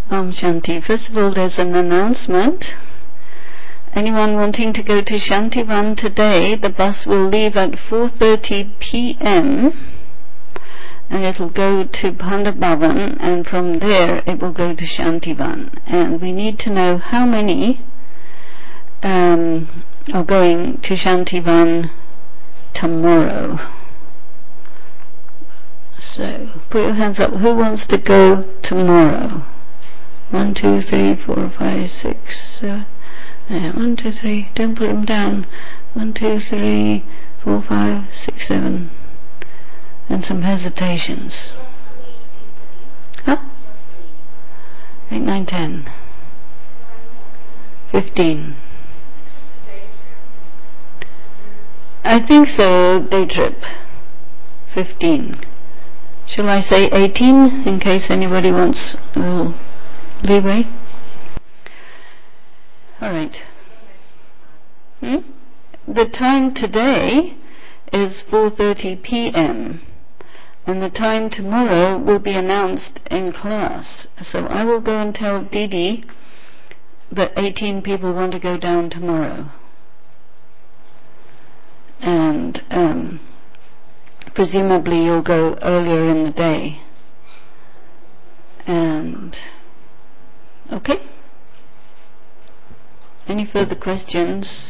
Om Shanti. First of all, there's an announcement. Anyone wanting to go to Shantivan today, the bus will leave at 4:30 p.m. and it'll go to Pandabhavan, and from there it will go to Shantivan. And we need to know how many are going to Shantivan tomorrow. So, put your hands up. Who wants to go tomorrow? 1, 2, 3, 4, 5, 6, 7. 1, 2, 3. Don't put them down. 1, 2, 3, 4, 5, 6, 7. And some hesitations. Huh? 8, 9, 10. 15. I think so, day trip. 15. Shall I say 18 in case anybody wants a little leeway? All right. The time today is 4:30 p.m. and the time tomorrow will be announced in class. So I will go and tell Didi that 18 people want to go down tomorrow. And presumably you'll go earlier in the day. And okay? Any further questions?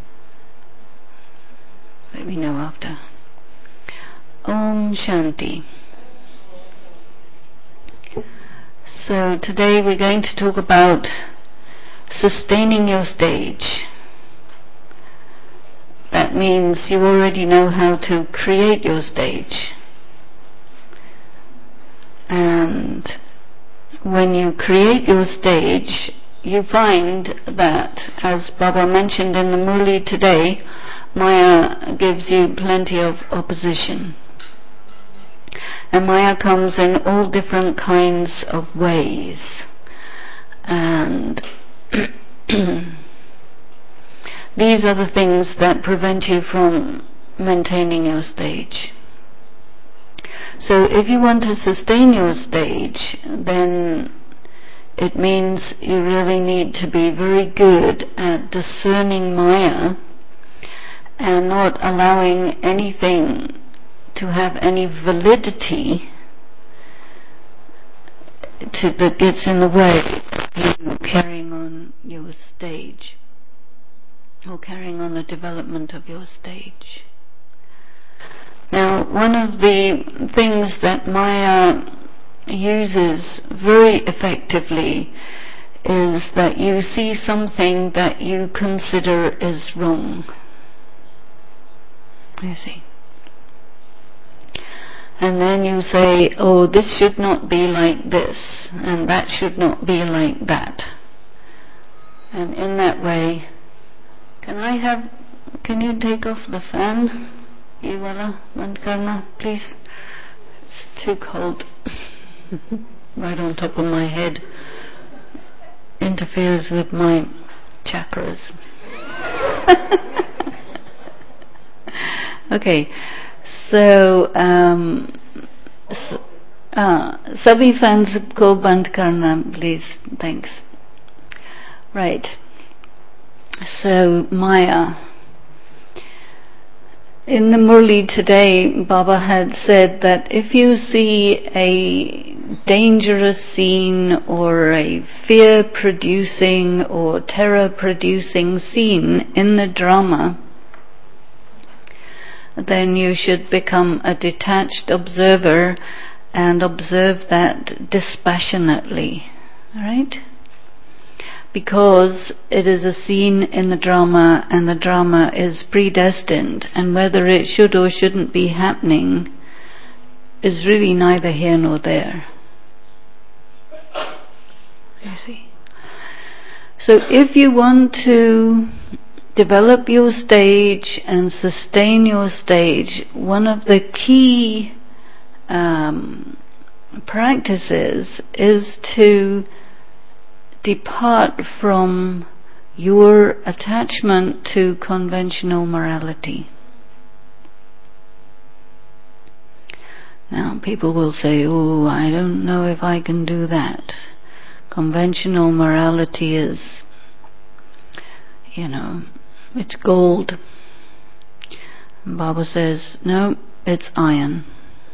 Let me know after. Om Shanti. So today we're going to talk about sustaining your stage. That means you already know how to create your stage. And when you create your stage, you find that, as Baba mentioned in the Murli today, Maya gives you plenty of opposition. And Maya comes in all different kinds of ways. And these are the things that prevent you from maintaining your stage. So if you want to sustain your stage, then it means you really need to be very good at discerning Maya and not allowing anything to have any validity that gets in the way of you carrying on your stage or carrying on the development of your stage. Now, one of the things that Maya uses very effectively is that you see something that you consider is wrong. You see. And then you say, oh, this should not be like this, and that should not be like that. And in that way, can you take off the fan, Iwala Mandkarna, please? It's too cold. Right on top of my head. Interferes with my chakras. Okay, so sabhi fans ko band karna, please. Thanks. Right. So Maya. In the Murli today, Baba had said that if you see a dangerous scene or a fear-producing or terror-producing scene in the drama, then you should become a detached observer and observe that dispassionately. All right? Because it is a scene in the drama and the drama is predestined, and whether it should or shouldn't be happening is really neither here nor there. You see? So if you want to develop your stage and sustain your stage, one of the key practices is to depart from your attachment to conventional morality. Now, people will say, oh, I don't know if I can do that. Conventional morality is, it's gold. And Baba says, no, it's iron.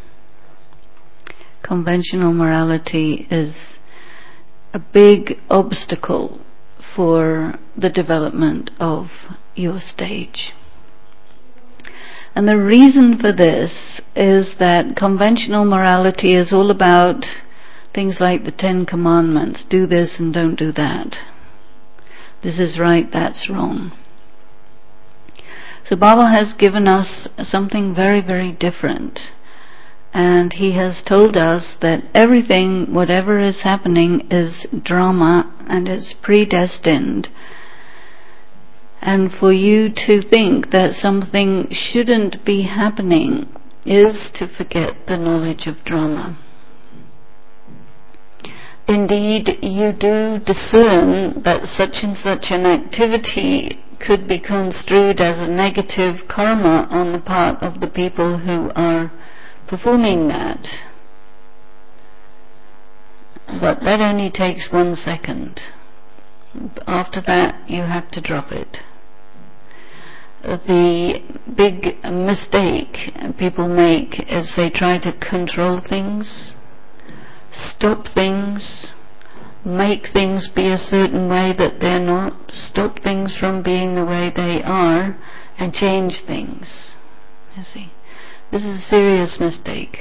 Conventional morality is a big obstacle for the development of your stage. And the reason for this is that conventional morality is all about things like the 10 Commandments. Do this and don't do that. This is right, that's wrong. So Baba has given us something very, very different. And he has told us that everything, whatever is happening, is drama and is predestined. And for you to think that something shouldn't be happening is to forget the knowledge of drama. Indeed, you do discern that such and such an activity could be construed as a negative karma on the part of the people who are performing that. But that only takes 1 second. After that, you have to drop it. The big mistake people make is they try to control things, stop things, make things be a certain way that they're not, stop things from being the way they are, and change things. You see, this is a serious mistake,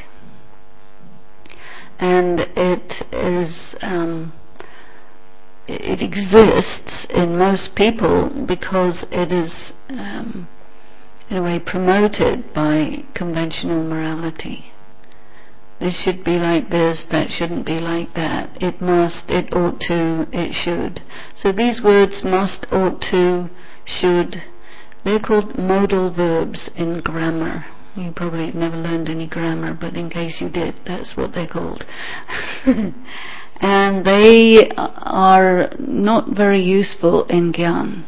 and it exists in most people because it is in a way promoted by conventional morality. This should be like this, that shouldn't be like that. It must, it ought to, it should. So these words must, ought to, should, they're called modal verbs in grammar. You probably never learned any grammar, but in case you did, that's what they're called. And they are not very useful in Gyan.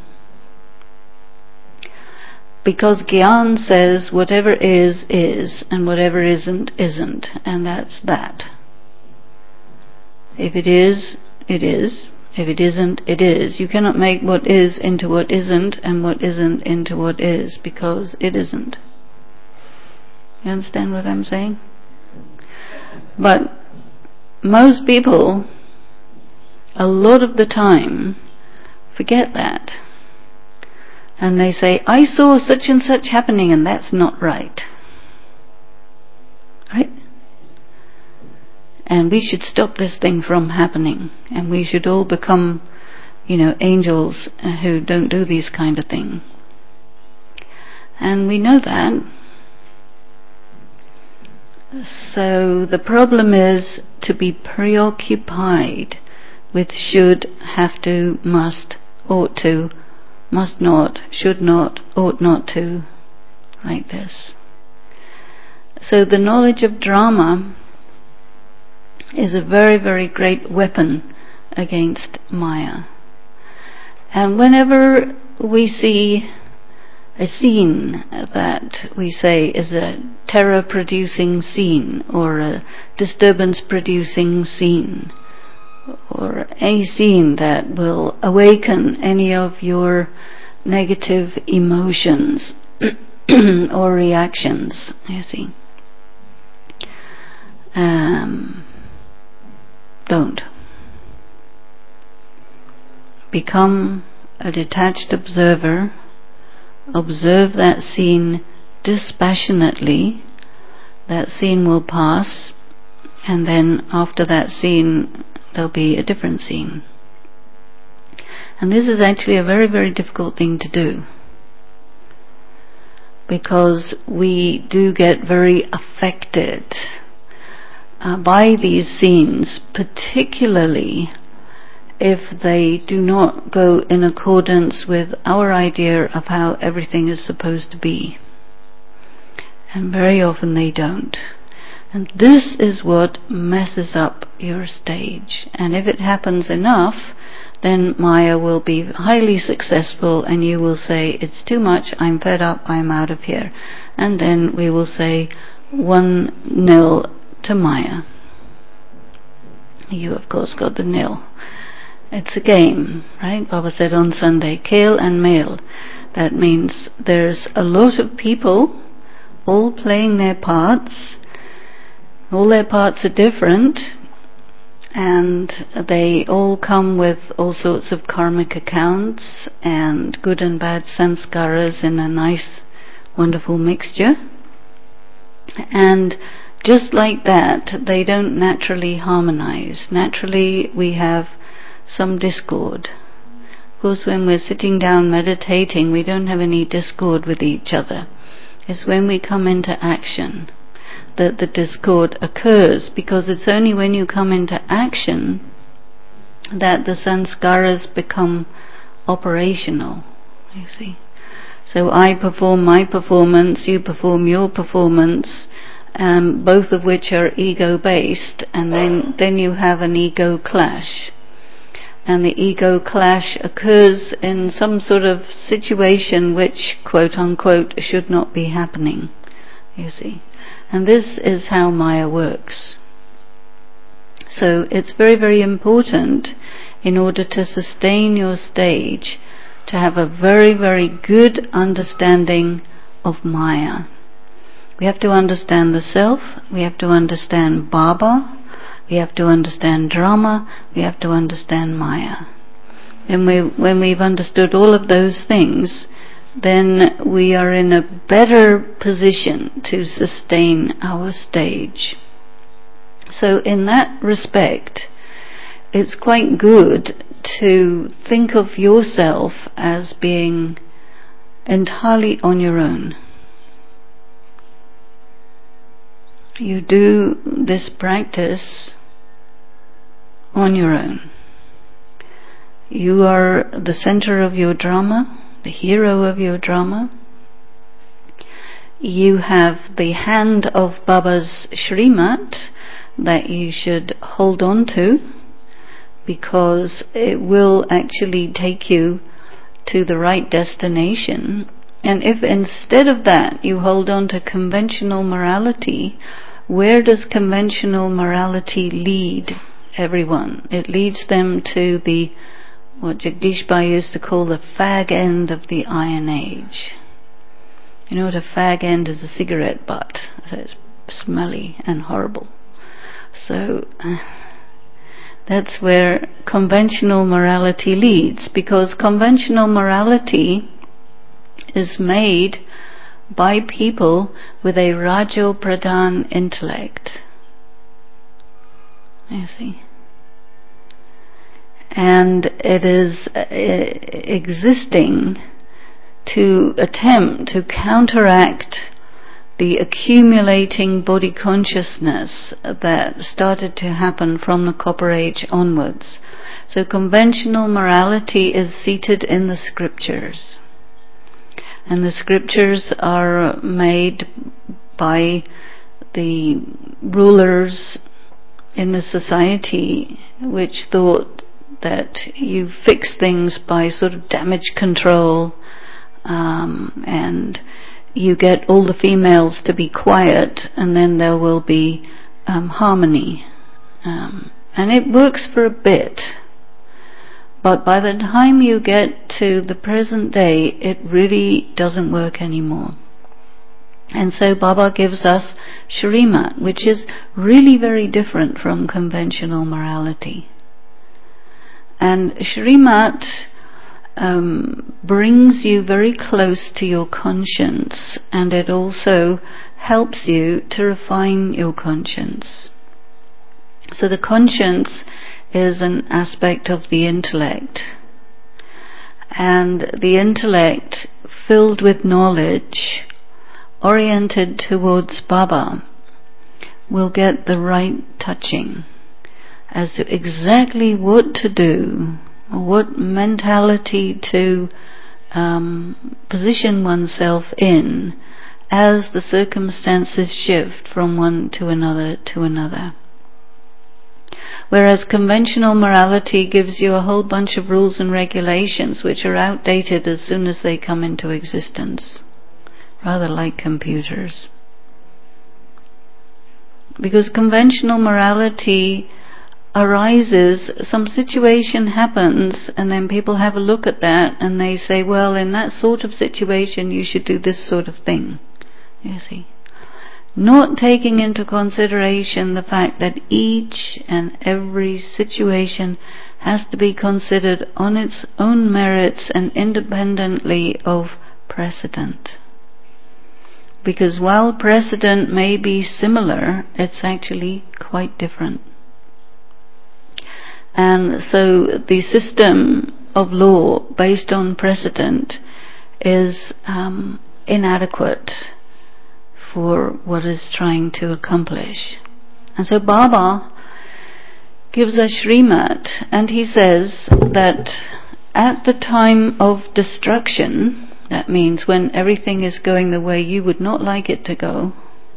Because Gyan says whatever is, and whatever isn't, isn't, and that's that. If it is, it is. If it isn't, it is. You cannot make what is into what isn't, and what isn't into what is, because it isn't. You understand what I'm saying? But most people, a lot of the time, forget that. And they say, I saw such and such happening, and that's not right. Right? And we should stop this thing from happening. And we should all become, angels who don't do these kind of things. And we know that. So the problem is to be preoccupied with should, have to, must, ought to, must not, should not, ought not to, like this. So the knowledge of drama is a very, very great weapon against Maya. And whenever we see a scene that we say is a terror-producing scene, or a disturbance-producing scene, or any scene that will awaken any of your negative emotions or reactions, you see, don't. Become a detached observer. Observe that scene dispassionately. That scene will pass, and then after that scene there'll be a different scene. And this is actually a very, very difficult thing to do, because we do get very affected by these scenes, particularly if they do not go in accordance with our idea of how everything is supposed to be. And very often they don't. And this is what messes up your stage. And if it happens enough, then Maya will be highly successful, and you will say, it's too much, I'm fed up, I'm out of here. And then we will say 1-0 to Maya. You of course got the nil. It's a game, right? Baba said on Sunday, kale and male. That means there's a lot of people all playing their parts. All their parts are different, and they all come with all sorts of karmic accounts and good and bad sanskaras in a nice, wonderful mixture. And just like that, they don't naturally harmonize. Naturally, we have some discord. Of course, when we're sitting down meditating, we don't have any discord with each other. It's when we come into action that the discord occurs, because it's only when you come into action that the sanskaras become operational, you see. So I perform my performance, you perform your performance, both of which are ego-based, and then you have an ego clash. And the ego clash occurs in some sort of situation which, quote-unquote, should not be happening, you see. And this is how Maya works. So it's very, very important, in order to sustain your stage, to have a very, very good understanding of Maya. We have to understand the self, we have to understand Baba, we have to understand drama, we have to understand Maya. And when we've understood all of those things, then we are in a better position to sustain our stage. So in that respect, it's quite good to think of yourself as being entirely on your own. You do this practice on your own. You are the center of your drama, the hero of your drama. You have the hand of Baba's Shrimat that you should hold on to, because it will actually take you to the right destination. And if instead of that you hold on to conventional morality, where does conventional morality lead everyone? It leads them to the, what Jagdish Bhai used to call the fag end of the Iron Age. You know what a fag end is? A cigarette butt. It's smelly and horrible. So that's where conventional morality leads, because conventional morality is made by people with a Rajo Pradhan intellect. You see? And it is existing to attempt to counteract the accumulating body consciousness that started to happen from the Copper Age onwards. So conventional morality is seated in the scriptures. And the scriptures are made by the rulers in the society, which thought that you fix things by sort of damage control, and you get all the females to be quiet, and then there will be harmony. And it works for a bit. But by the time you get to the present day, it really doesn't work anymore. And so Baba gives us Shrimat, which is really very different from conventional morality. And Shrimat brings you very close to your conscience, and it also helps you to refine your conscience. So the conscience is an aspect of the intellect, and the intellect filled with knowledge, oriented towards Baba, will get the right touching as to exactly what to do, or what mentality to position oneself in as the circumstances shift from one to another to another. Whereas conventional morality gives you a whole bunch of rules and regulations which are outdated as soon as they come into existence, rather like computers. Because conventional morality arises, some situation happens, and then people have a look at that and they say, well, in that sort of situation you should do this sort of thing. You see? Not taking into consideration the fact that each and every situation has to be considered on its own merits and independently of precedent. Because while precedent may be similar, it's actually quite different. And so the system of law based on precedent is inadequate for what is trying to accomplish. And so Baba gives a Srimat, and he says that at the time of destruction, that means when everything is going the way you would not like it to go,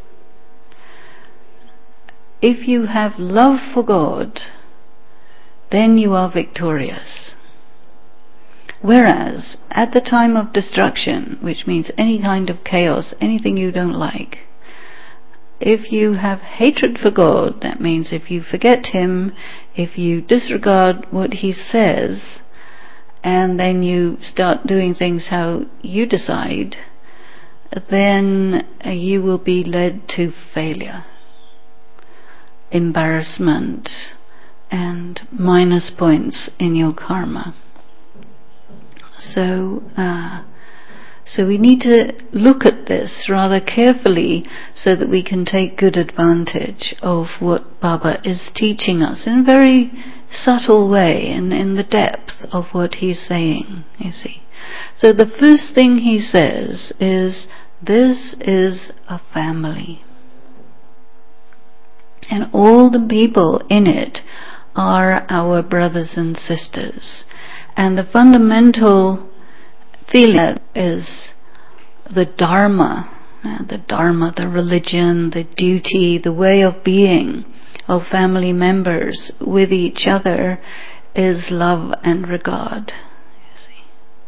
if you have love for God, then you are victorious. Whereas, at the time of destruction, which means any kind of chaos, anything you don't like, if you have hatred for God, that means if you forget Him, if you disregard what He says, and then you start doing things how you decide, then you will be led to failure, embarrassment, and minus points in your karma. So we need to look at this rather carefully so that we can take good advantage of what Baba is teaching us in a very subtle way and in the depth of what he's saying, you see. So the first thing he says is, this is a family. And all the people in it are our brothers and sisters. And the fundamental feeling is the Dharma, the religion, the duty, the way of being of family members with each other is love and regard. You see.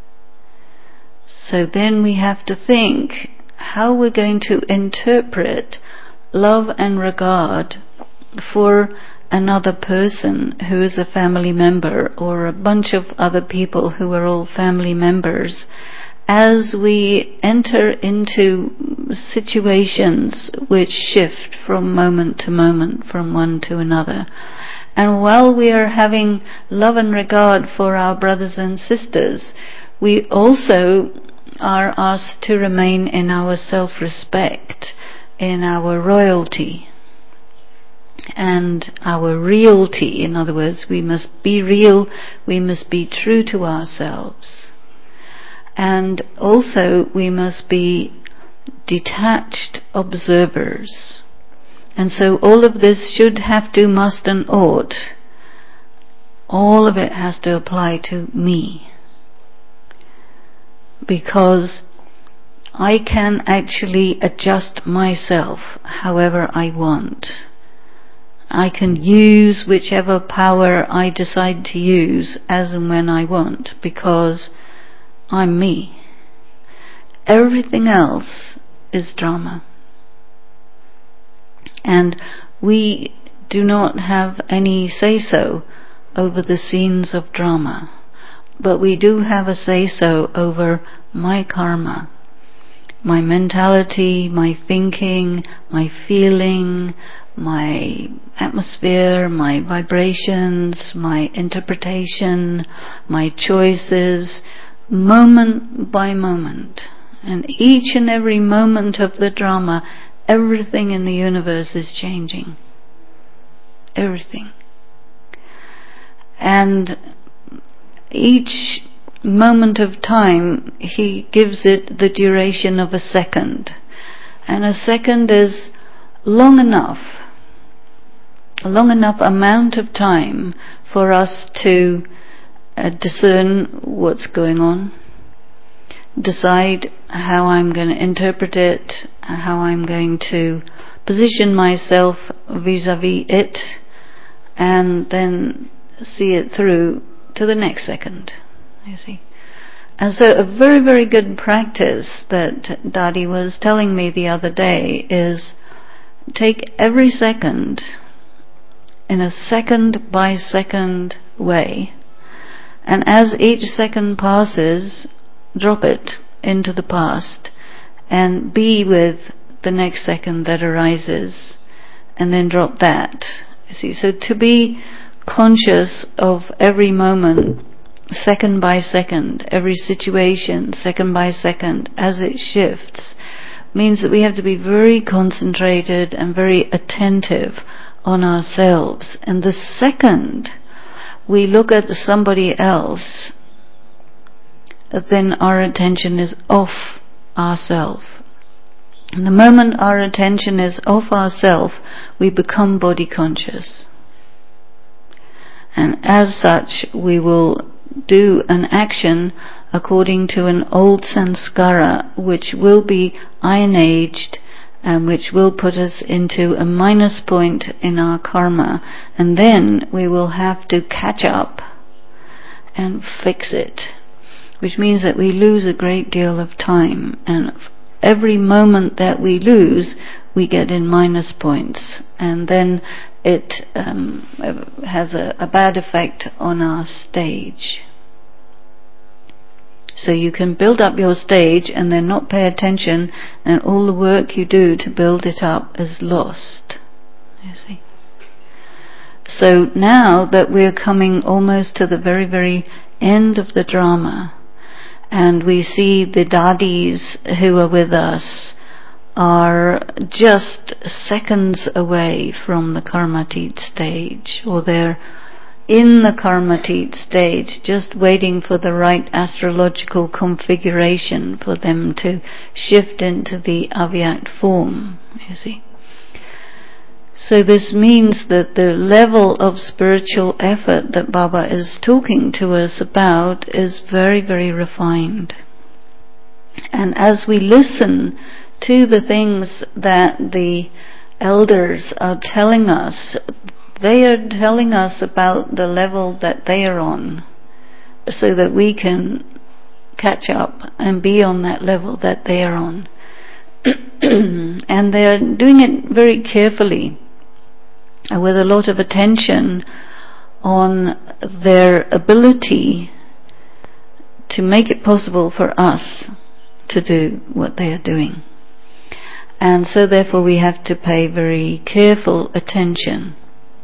So then we have to think how we're going to interpret love and regard for another person who is a family member, or a bunch of other people who are all family members, as we enter into situations which shift from moment to moment, from one to another. And while we are having love and regard for our brothers and sisters, we also are asked to remain in our self-respect, in our royalty, and our reality. In other words, we must be real, we must be true to ourselves. And also we must be detached observers. And so all of this should, have to, must and ought, all of it has to apply to me. Because I can actually adjust myself however I want. I can use whichever power I decide to use as and when I want, because I'm me. Everything else is drama. And we do not have any say-so over the scenes of drama, but we do have a say-so over my karma, my mentality, my thinking, my feeling, my atmosphere, my vibrations, my interpretation, my choices, moment by moment. And each and every moment of the drama, everything in the universe is changing. Everything. And each moment of time, he gives it the duration of a second. And a second is long enough amount of time for us to discern what's going on, decide how I'm going to interpret it, how I'm going to position myself vis-a-vis it, and then see it through to the next second, you see. And so a very, very good practice that Dadi was telling me the other day is take every second in a second by second way. And as each second passes, drop it into the past and be with the next second that arises, and then drop that. You see, so to be conscious of every moment, second by second, every situation, second by second, as it shifts, means that we have to be very concentrated and very attentive on ourselves. And the second we look at somebody else, then our attention is off ourself. And the moment our attention is off ourself, we become body conscious. And as such, we will do an action according to an old sanskara, which will be iron-aged and which will put us into a minus point in our karma. And then we will have to catch up and fix it, which means that we lose a great deal of time. And every moment that we lose, we get in minus points. And then it has a bad effect on our stage. So you can build up your stage and then not pay attention, and all the work you do to build it up is lost. You see? So now that we're coming almost to the very, very end of the drama, and we see the dadis who are with us are just seconds away from the karmatit stage, or they're in the karmatit stage, just waiting for the right astrological configuration for them to shift into the avyakt form, you see. So this means that the level of spiritual effort that Baba is talking to us about is very, very refined. And as we listen to the things that the elders are telling us, they are telling us about the level that they are on, so that we can catch up and be on that level that they are on. And they are doing it very carefully, with a lot of attention on their ability to make it possible for us to do what they are doing. And so therefore we have to pay very careful attention.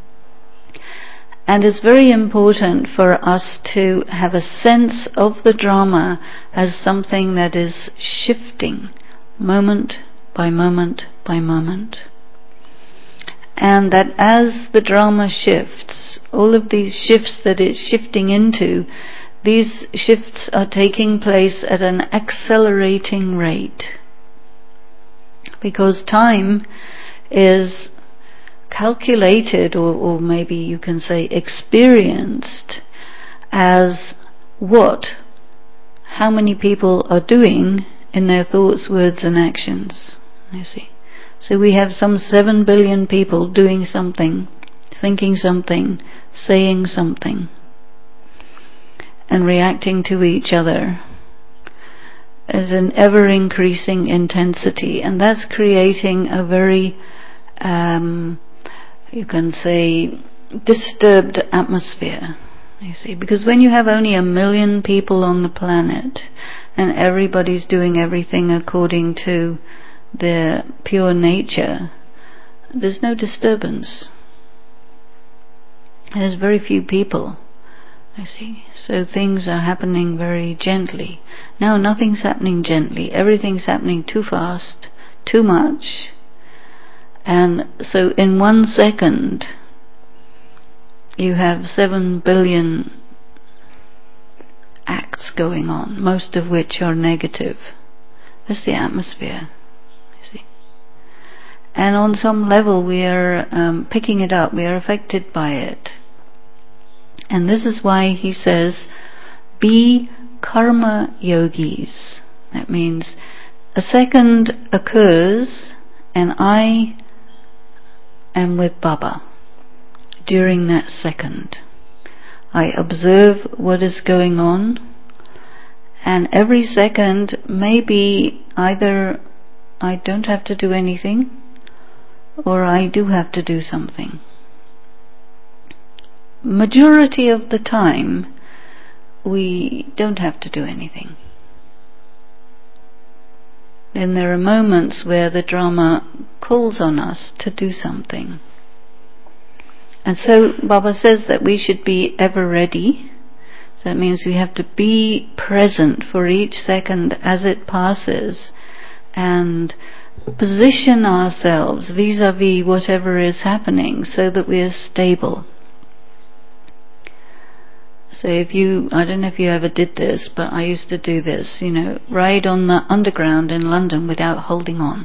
And it's very important for us to have a sense of the drama as something that is shifting moment by moment by moment. And that as the drama shifts, all of these shifts that it's shifting into, these shifts are taking place at an accelerating rate. Because time is calculated, or maybe you can say experienced, as how many people are doing in their thoughts, words and actions, you see. So we have some 7 billion people doing something, thinking something, saying something, and reacting to each other at an ever-increasing intensity. And that's creating a very, you can say, disturbed atmosphere, you see. Because when you have only 1 million people on the planet, and everybody's doing everything according to their pure nature, there's no disturbance. There's very few people, you see. So things are happening very gently. Now nothing's happening gently. Everything's happening too fast, too much. And so in 1 second, you have 7 billion acts going on, most of which are negative. That's the atmosphere. And on some level we are picking it up, we are affected by it. And this is why he says, be karma yogis. That means a second occurs and I am with Baba during that second. I observe what is going on, and every second maybe either I don't have to do anything, or I do have to do something. majority of the time, we don't have to do anything. Then there are moments where the drama calls on us to do something. And so Baba says that we should be ever ready. So that means we have to be present for each second as it passes and position ourselves vis-a-vis whatever is happening so that we are stable. So I don't know if you ever did this, but I used to do this, ride on the underground in London without holding on.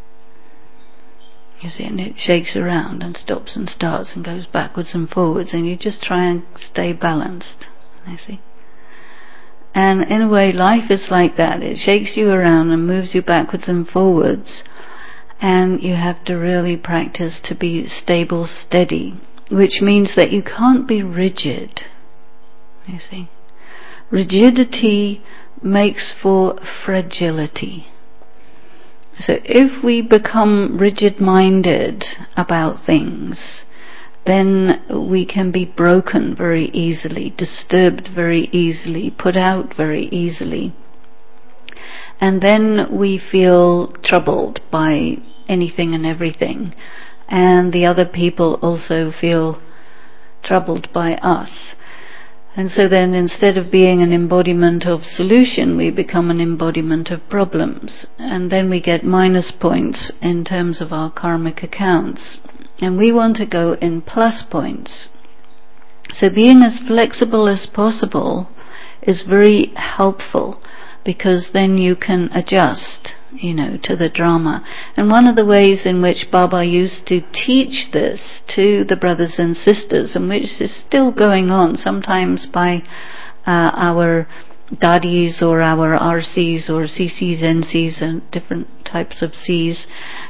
You see, and it shakes around and stops and starts and goes backwards and forwards, and you just try and stay balanced, you see. And in a way, life is like that. It shakes you around and moves you backwards and forwards, and you have to really practice to be stable, steady, which means that you can't be rigid. You see, rigidity makes for fragility. So if we become rigid-minded about things, then we can be broken very easily, disturbed very easily, put out very easily. And then we feel troubled by anything and everything. And the other people also feel troubled by us. And so then instead of being an embodiment of solution, we become an embodiment of problems. And then we get minus points in terms of our karmic accounts. And we want to go in plus points. So being as flexible as possible is very helpful, because then you can adjust, to the drama. And one of the ways in which Baba used to teach this to the brothers and sisters, and which is still going on sometimes by our dadis or our RCs or CCs, NCs and different types of Cs,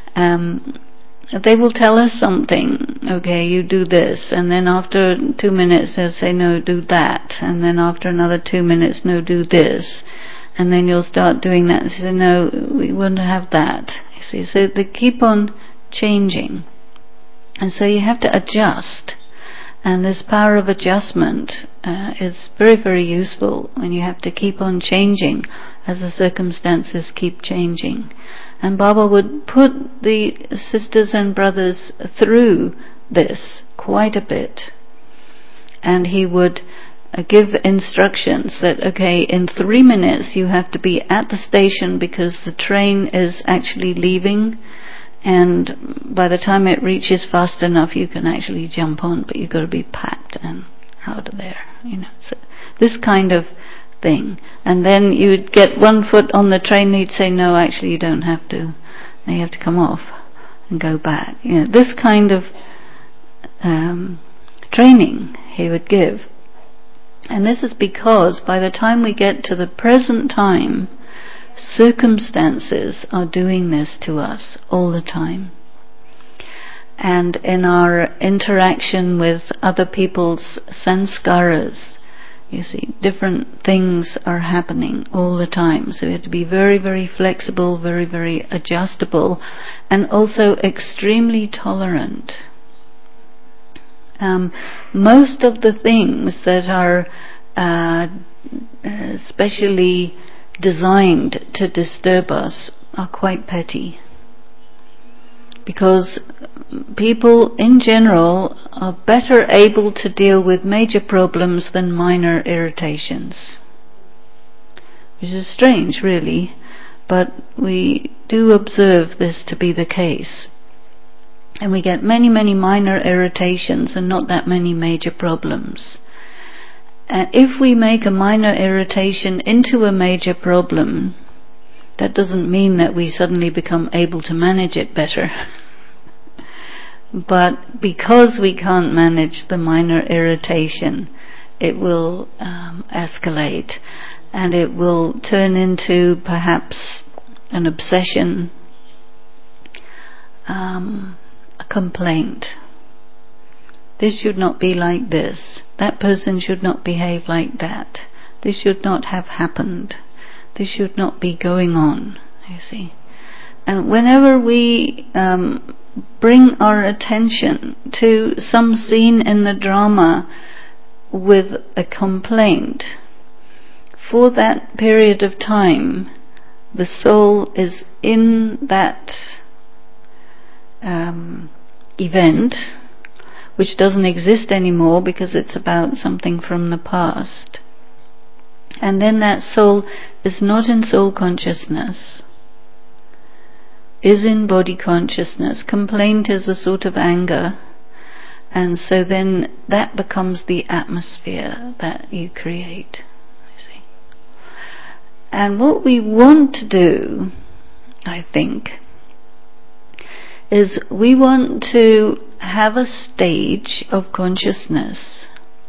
they will tell us something. Okay, you do this, and then after 2 minutes they'll say, no, do that, and then after another 2 minutes, no, do this. And then you'll start doing that and say, no, we want to have that. You see, so they keep on changing. And so you have to adjust. And this power of adjustment is very, very useful when you have to keep on changing as the circumstances keep changing. And Baba would put the sisters and brothers through this quite a bit. And he would give instructions that, okay, in 3 minutes you have to be at the station because the train is actually leaving, and by the time it reaches fast enough you can actually jump on, but you've got to be packed and out of there, So this kind of thing. And then you'd get 1 foot on the train, he'd say, no, actually you don't have to. Now you have to come off and go back. This kind of training he would give. And this is because by the time we get to the present time, circumstances are doing this to us all the time. And in our interaction with other people's sanskaras, you see, different things are happening all the time. So we have to be very, very flexible, very, very adjustable, and also extremely tolerant. Most of the things that are specially designed to disturb us are quite petty, because people in general are better able to deal with major problems than minor irritations, which is strange really, but we do observe this to be the case. And we get many, many minor irritations and not that many major problems. And if we make a minor irritation into a major problem, that doesn't mean that we suddenly become able to manage it better. But because we can't manage the minor irritation, it will escalate, and it will turn into perhaps an obsession, a complaint. This should not be like this. That person should not behave like that. This should not have happened. This should not be going on, you see. And whenever we bring our attention to some scene in the drama with a complaint, for that period of time, the soul is in that event, which doesn't exist anymore because it's about something from the past. And then that soul is not in soul consciousness, is in body consciousness. Complaint is a sort of anger, and so then that becomes the atmosphere that you create. And what we want to do, I think, is we want to have a stage of consciousness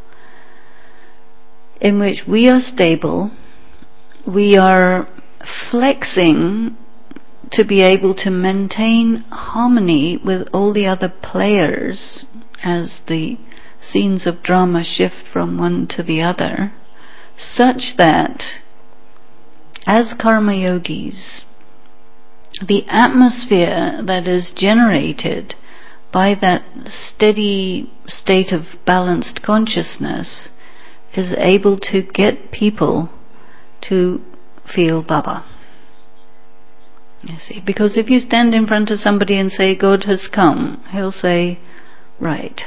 in which we are stable, we are flexing to be able to maintain harmony with all the other players as the scenes of drama shift from one to the other, such that as karma yogis, the atmosphere that is generated by that steady state of balanced consciousness is able to get people to feel Baba. You see, because if you stand in front of somebody and say, God has come, he'll say, right,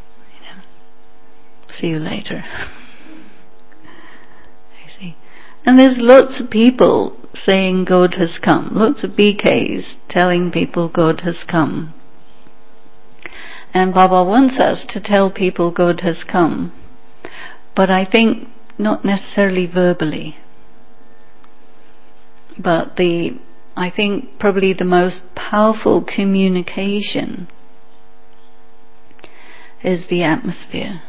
see you later. And there's lots of people saying God has come, lots of BKs telling people God has come. And Baba wants us to tell people God has come, but I think not necessarily verbally. But I think probably the most powerful communication is the atmosphere.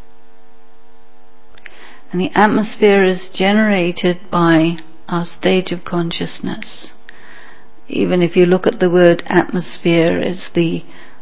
And the atmosphere is generated by our stage of consciousness. Even if you look at the word atmosphere, it's the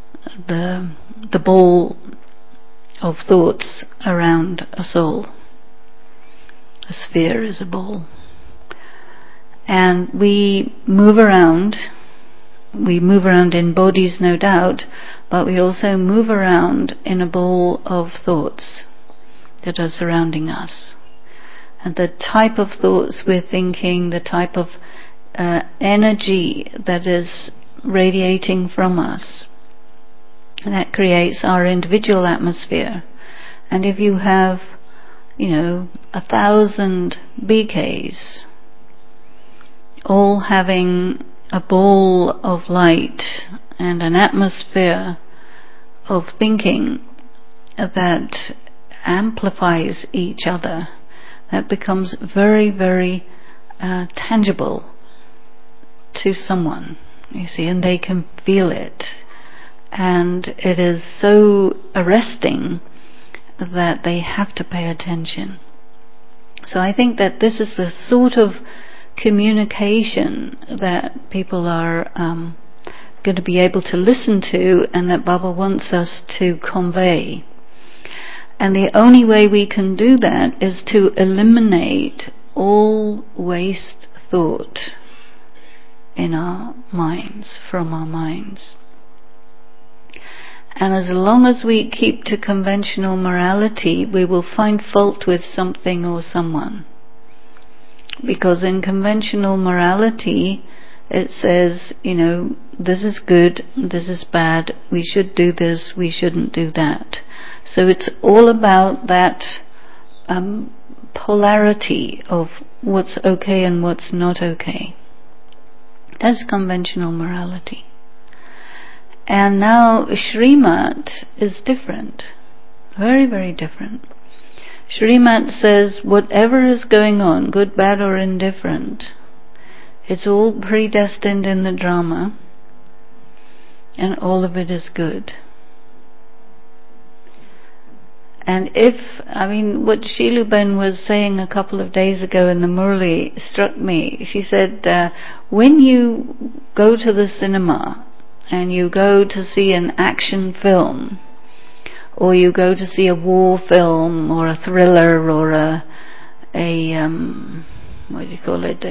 ball of thoughts around a soul. A sphere is a ball. And we move around in bodies, no doubt, but we also move around in a ball of thoughts that are surrounding us. And the type of thoughts we're thinking, the type of energy that is radiating from us, that creates our individual atmosphere. And if you have, 1,000 BKs, all having a ball of light and an atmosphere of thinking that amplifies each other, that becomes very, very tangible to someone, you see, and they can feel it. And it is so arresting that they have to pay attention. So I think that this is the sort of communication that people are going to be able to listen to, and that Baba wants us to convey. And the only way we can do that is to eliminate all waste thought in our minds, from our minds. And as long as we keep to conventional morality, we will find fault with something or someone. Because in conventional morality, it says, this is good, this is bad, we should do this, we shouldn't do that. So it's all about that polarity of what's okay and what's not okay. That's conventional morality. And now Srimad is different. Very, very different. Srimad says whatever is going on, good, bad or indifferent, it's all predestined in the drama, and all of it is good. And what Shiluben was saying a couple of days ago in the Murli struck me. She said, when you go to the cinema and you go to see an action film, or you go to see a war film or a thriller or a what do you call it,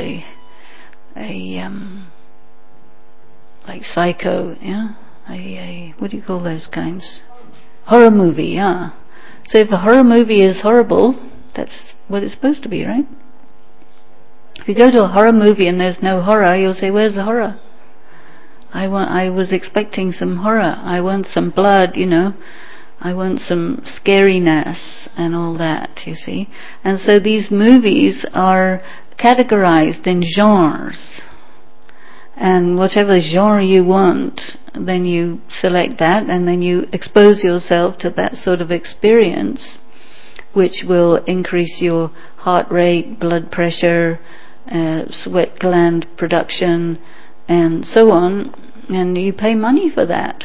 like Psycho, yeah, what do you call those kinds? Horror movie, yeah. So if a horror movie is horrible, that's what it's supposed to be, right? If you go to a horror movie and there's no horror, you'll say, where's the horror? I was expecting some horror. I want some blood, I want some scariness and all that, you see. And so these movies are categorized in genres. And whatever genre you want, then you select that, and then you expose yourself to that sort of experience, which will increase your heart rate, blood pressure, sweat gland production, and so on, and you pay money for that.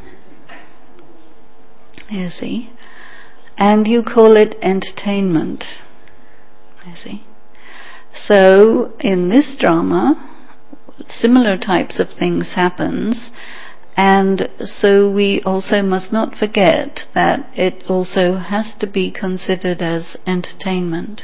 You see? And you call it entertainment. You see? So, in this drama, similar types of things happens, and so we also must not forget that it also has to be considered as entertainment.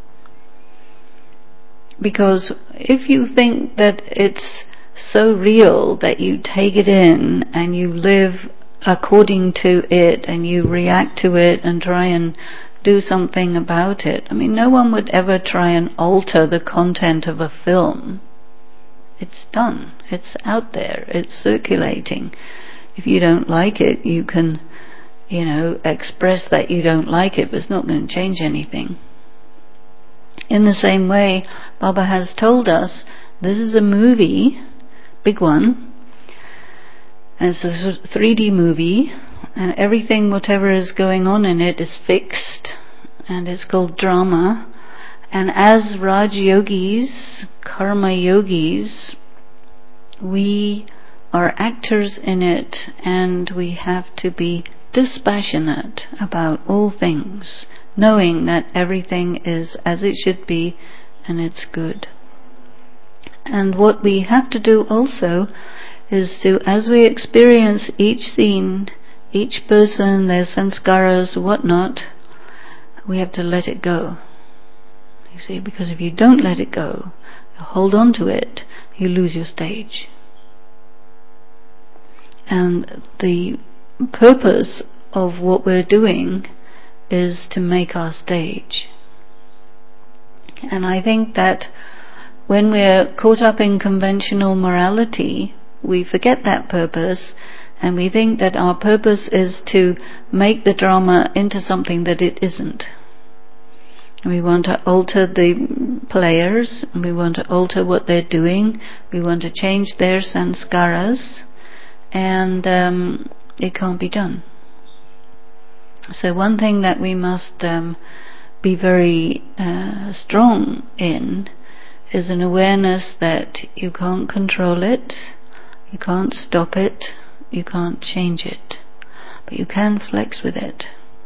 Because if you think that it's so real that you take it in and you live according to it and you react to it and try and do something about it, no one would ever try and alter the content of a film. It's done. It's out there. It's circulating. If you don't like it, you can, express that you don't like it, but it's not going to change anything. In the same way, Baba has told us, this is a movie, big one, and it's a 3D movie, and everything, whatever is going on in it, is fixed, and it's called drama. And as Raj Yogis, Karma Yogis, we are actors in it, and we have to be dispassionate about all things, knowing that everything is as it should be, and it's good. And what we have to do also is to, as we experience each scene, each person, their sanskaras, whatnot, we have to let it go. You see, because if you don't let it go, you hold on to it, you lose your stage. And the purpose of what we're doing is to make our stage. And I think that when we're caught up in conventional morality, we forget that purpose, and we think that our purpose is to make the drama into something that it isn't. We want to alter the players, we want to alter what they're doing, we want to change their sanskaras, and it can't be done. So one thing that we must be very strong in is an awareness that you can't control it, you can't stop it, you can't change it, but you can flex with it.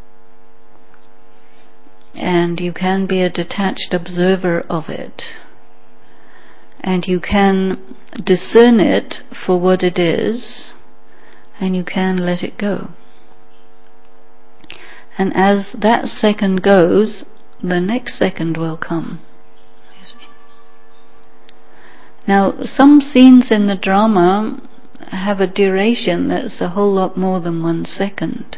And you can be a detached observer of it. And you can discern it for what it is, and you can let it go. And as that second goes, the next second will come. You see? Now, some scenes in the drama have a duration that's a whole lot more than 1 second.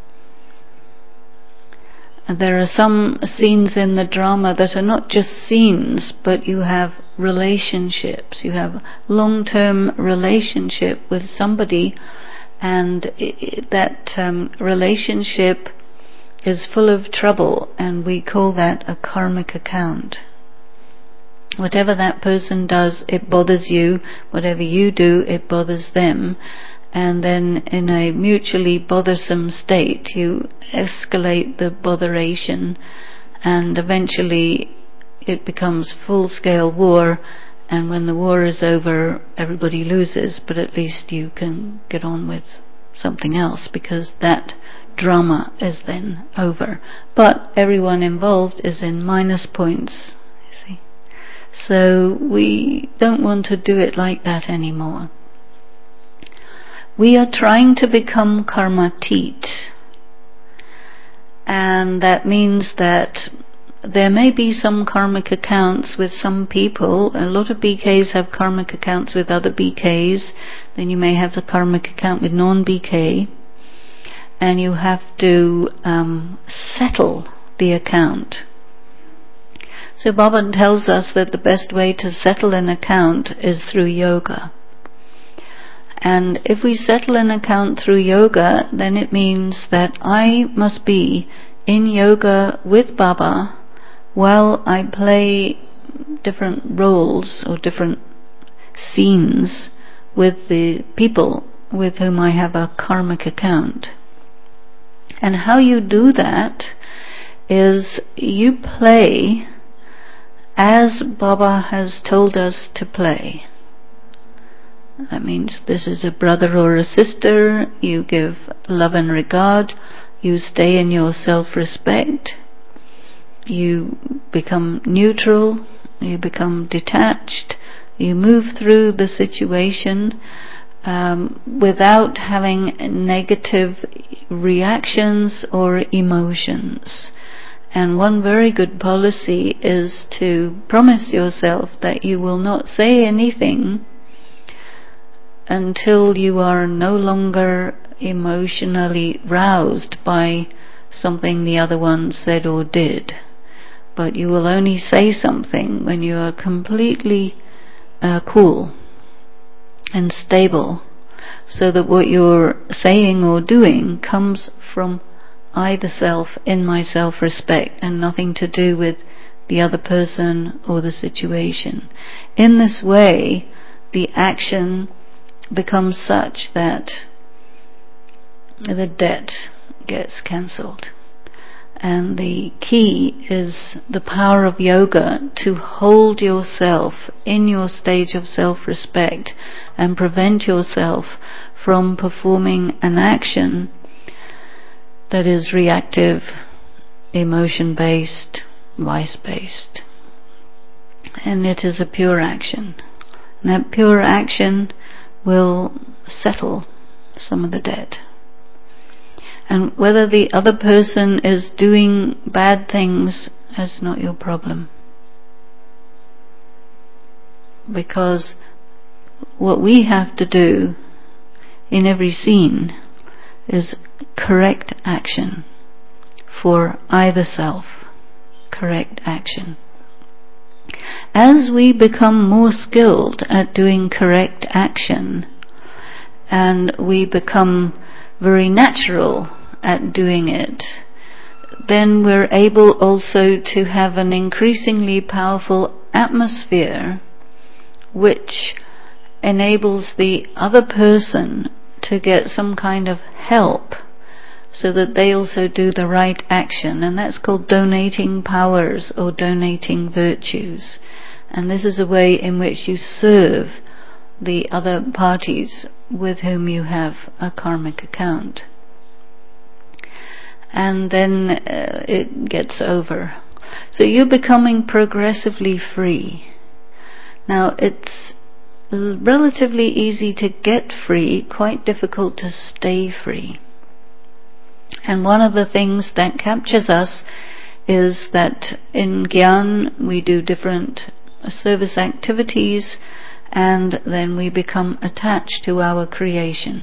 There are some scenes in the drama that are not just scenes, but you have relationships. You have long-term relationship with somebody, and that relationship is full of trouble, and we call that a karmic account. Whatever that person does, it bothers you. Whatever you do, it bothers them. And then in a mutually bothersome state, you escalate the botheration, and eventually it becomes full-scale war, and when the war is over, everybody loses, but at least you can get on with something else, because that drama is then over. But everyone involved is in minus points, you see. So we don't want to do it like that anymore. We are trying to become karmatit, and that means that there may be some karmic accounts with some people. A lot of BKs have karmic accounts with other BKs. Then you may have the karmic account with non-BK. and you have to settle the account. So Baba tells us that the best way to settle an account is through yoga. And if we settle an account through yoga, then it means that I must be in yoga with Baba while I play different roles or different scenes with the people with whom I have a karmic account. And how you do that is you play as Baba has told us to play. That means this is a brother or a sister, you give love and regard, you stay in your self-respect, you become neutral, you become detached, you move through the situation without having negative reactions or emotions. And one very good policy is to promise yourself that you will not say anything until you are no longer emotionally roused by something the other one said or did. But you will only say something when you are completely cool and stable, so that what you're saying or doing comes from I, the self, in my self-respect, and nothing to do with the other person or the situation. In this way, the action becomes such that the debt gets cancelled. And the key is the power of yoga to hold yourself in your stage of self-respect and prevent yourself from performing an action that is reactive, emotion-based, vice-based. And it is a pure action. And that pure action will settle some of the debt. And whether the other person is doing bad things is not your problem. Because what we have to do in every scene is correct action for either self. Correct action. As we become more skilled at doing correct action, and we become very natural at doing it, then we're able also to have an increasingly powerful atmosphere which enables the other person to get some kind of help so that they also do the right action. And that's called donating powers or donating virtues. And this is a way in which you serve the other parties with whom you have a karmic account. And then it gets over. So you're becoming progressively free. Now it's relatively easy to get free, quite difficult to stay free. And one of the things that captures us is that in Gyan we do different service activities, and then we become attached to our creation.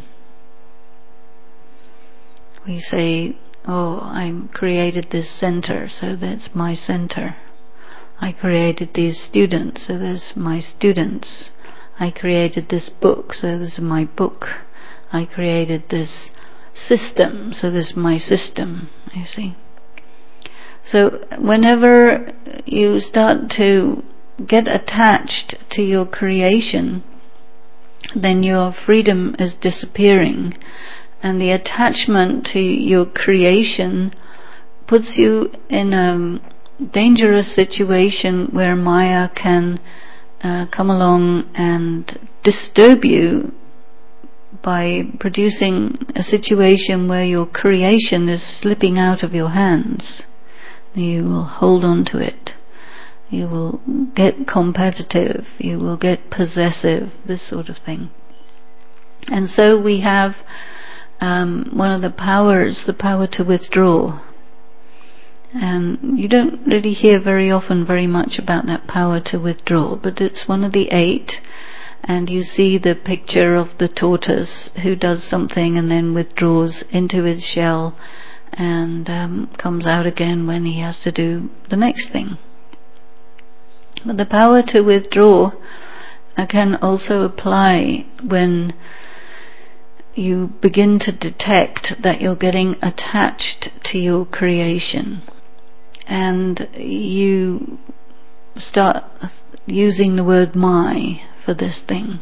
We say, oh, I created this center, so that's my center. I created these students, so there's my students. I created this book, so this is my book. I created this system, so this is my system, you see. So whenever you start to get attached to your creation, then your freedom is disappearing, and the attachment to your creation puts you in a dangerous situation where Maya can come along and disturb you by producing a situation where your creation is slipping out of your hands. You will hold on to it. You will get competitive. You will get possessive, this sort of thing. And so we have one of the powers, the power to withdraw. And you don't really hear very often very much about that power to withdraw, but it's one of the 8, and you see the picture of the tortoise who does something and then withdraws into his shell and comes out again when he has to do the next thing. But the power to withdraw can also apply when you begin to detect that you're getting attached to your creation, and you start using the word "my" for this thing,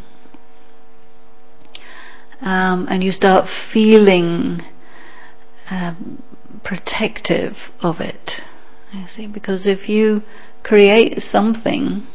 and you start feeling protective of it. You see, because if you create something,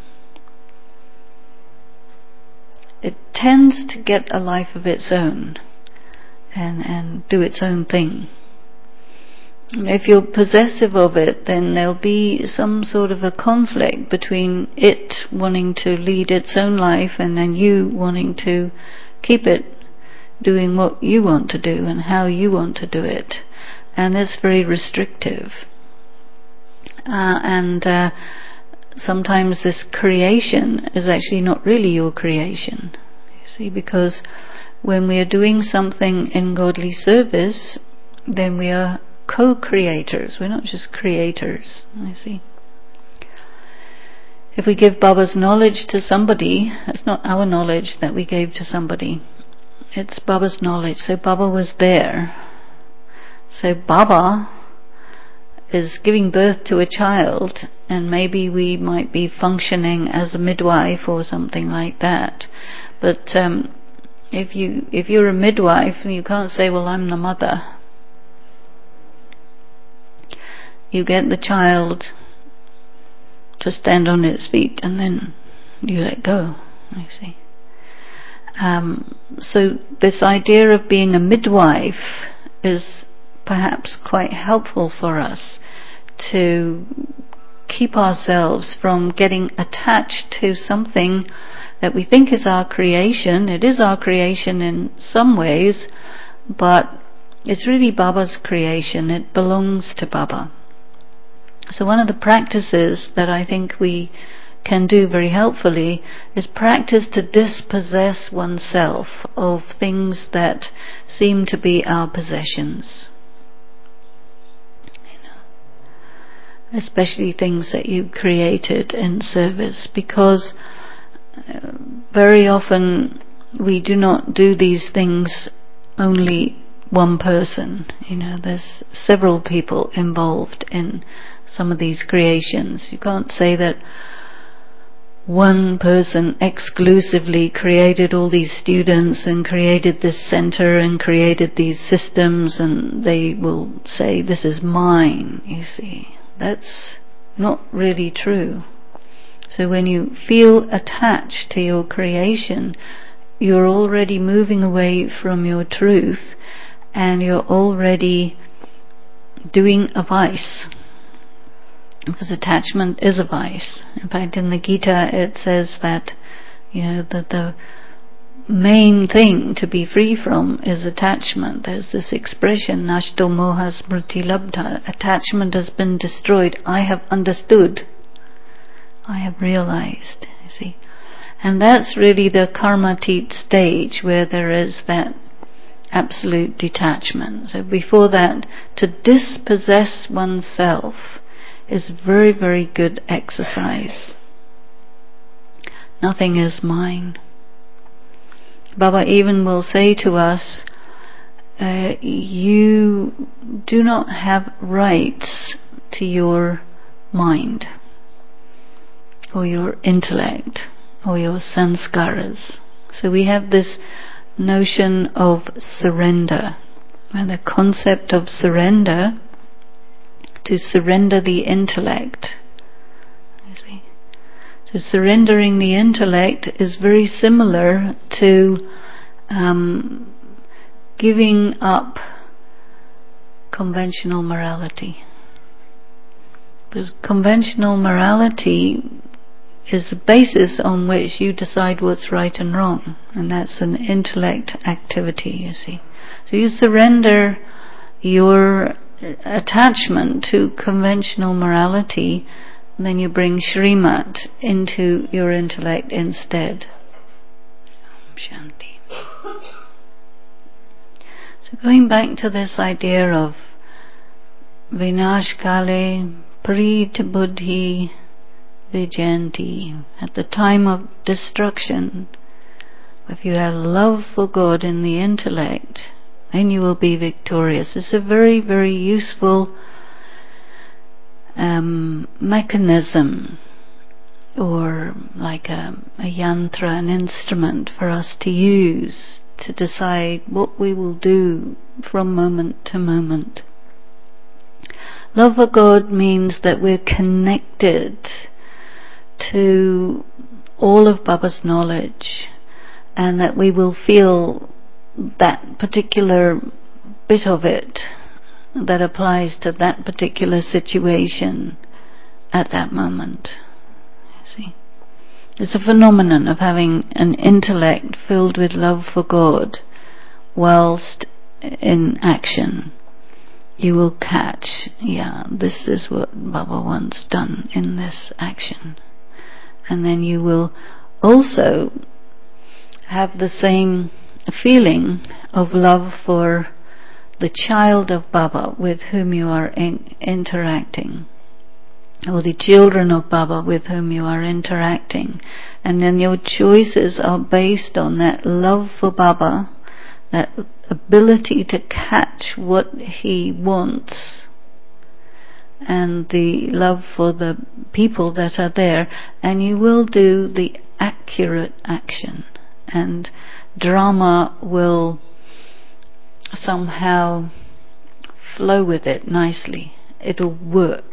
it tends to get a life of its own and do its own thing. If you're possessive of it, then there'll be some sort of a conflict between it wanting to lead its own life and then you wanting to keep it doing what you want to do and how you want to do it. And it's very restrictive. Sometimes this creation is actually not really your creation. You see, because when we are doing something in godly service, then we are co-creators. We're not just creators. You see. If we give Baba's knowledge to somebody, it's not our knowledge that we gave to somebody. It's Baba's knowledge. So Baba was there. So Baba is giving birth to a child, and maybe we might be functioning as a midwife or something like that. But if you're a midwife, you can't say, well, I'm the mother. You get the child to stand on its feet and then you let go, you see. So this idea of being a midwife is perhaps quite helpful for us to keep ourselves from getting attached to something that we think is our creation. It is our creation in some ways, but it's really Baba's creation. It belongs to Baba. So one of the practices that I think we can do very helpfully is practice to dispossess oneself of things that seem to be our possessions. Especially things that you created in service, because very often we do not do these things only one person. There's several people involved in some of these creations. You can't say that one person exclusively created all these students and created this center and created these systems and they will say, this is mine, you see. That's not really true. So when you feel attached to your creation, you're already moving away from your truth and you're already doing a vice. Because attachment is a vice. In fact, in the Gita it says that, that the main thing to be free from is attachment. There's this expression, Nashto moha smriti labdha. Attachment has been destroyed. I have understood. I have realized. You see, and that's really the karmatit stage where there is that absolute detachment. So before that, to dispossess oneself is very, very good exercise. Nothing is mine. Baba even will say to us, you do not have rights to your mind or your intellect or your sanskaras. So we have this notion of surrender, and the concept of surrender, to surrender the intellect. So surrendering the intellect is very similar to giving up conventional morality. Because conventional morality is the basis on which you decide what's right and wrong, and that's an intellect activity, you see. So you surrender your attachment to conventional morality, and then you bring Srimad into your intellect instead. Shanti. So going back to this idea of Vinash Kale Parit Buddhi Vijayanti, at the time of destruction, if you have love for God in the intellect, then you will be victorious. It's a very, very useful mechanism, or like a yantra, an instrument for us to use to decide what we will do from moment to moment. Love for God means that we're connected to all of Baba's knowledge, and that we will feel that particular bit of it that applies to that particular situation at that moment. You see, it's a phenomenon of having an intellect filled with love for God whilst in action. You will catch, this is what Baba wants done in this action. And then you will also have the same feeling of love for the child of Baba with whom you are interacting, or the children of Baba with whom you are interacting. And then your choices are based on that love for Baba, that ability to catch what he wants, and the love for the people that are there, and you will do the accurate action, and drama will somehow flow with it nicely. It'll work,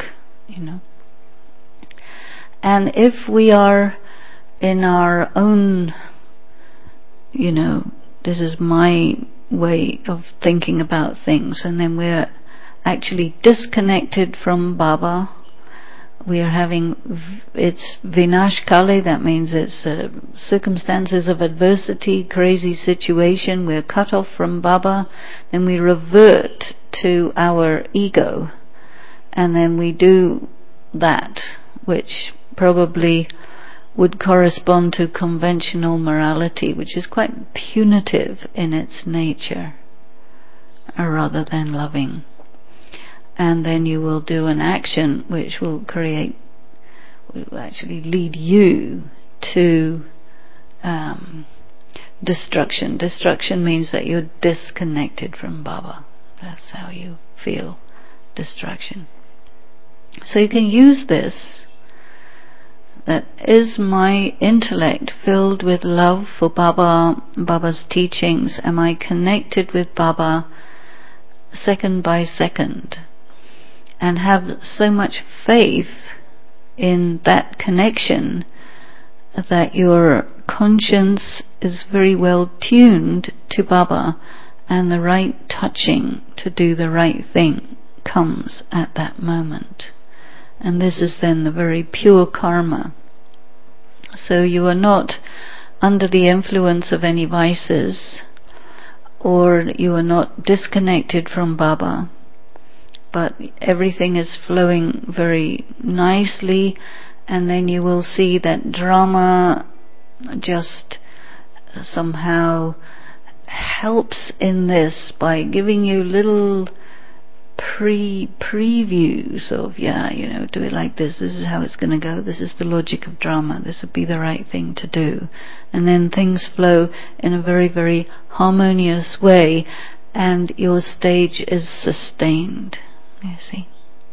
And if we are in our own, this is my way of thinking about things, and then we're actually disconnected from Baba, we are having, it's Vinash Kale, that means it's circumstances of adversity, crazy situation, we're cut off from Baba, then we revert to our ego, and then we do that which probably would correspond to conventional morality, which is quite punitive in its nature, rather than loving. And then you will do an action which will actually lead you to destruction. Destruction means that you're disconnected from Baba. That's how you feel, destruction. So you can use this, that is my intellect filled with love for Baba, Baba's teachings? Am I connected with Baba second by second? And have so much faith in that connection that your conscience is very well tuned to Baba, and the right touching to do the right thing comes at that moment. And this is then the very pure karma. So you are not under the influence of any vices, or you are not disconnected from Baba, but everything is flowing very nicely, and then you will see that drama just somehow helps in this by giving you little previews of, do it like this is how it's going to go, this is the logic of drama, this would be the right thing to do. And then things flow in a very, very harmonious way, and your stage is sustained. You see,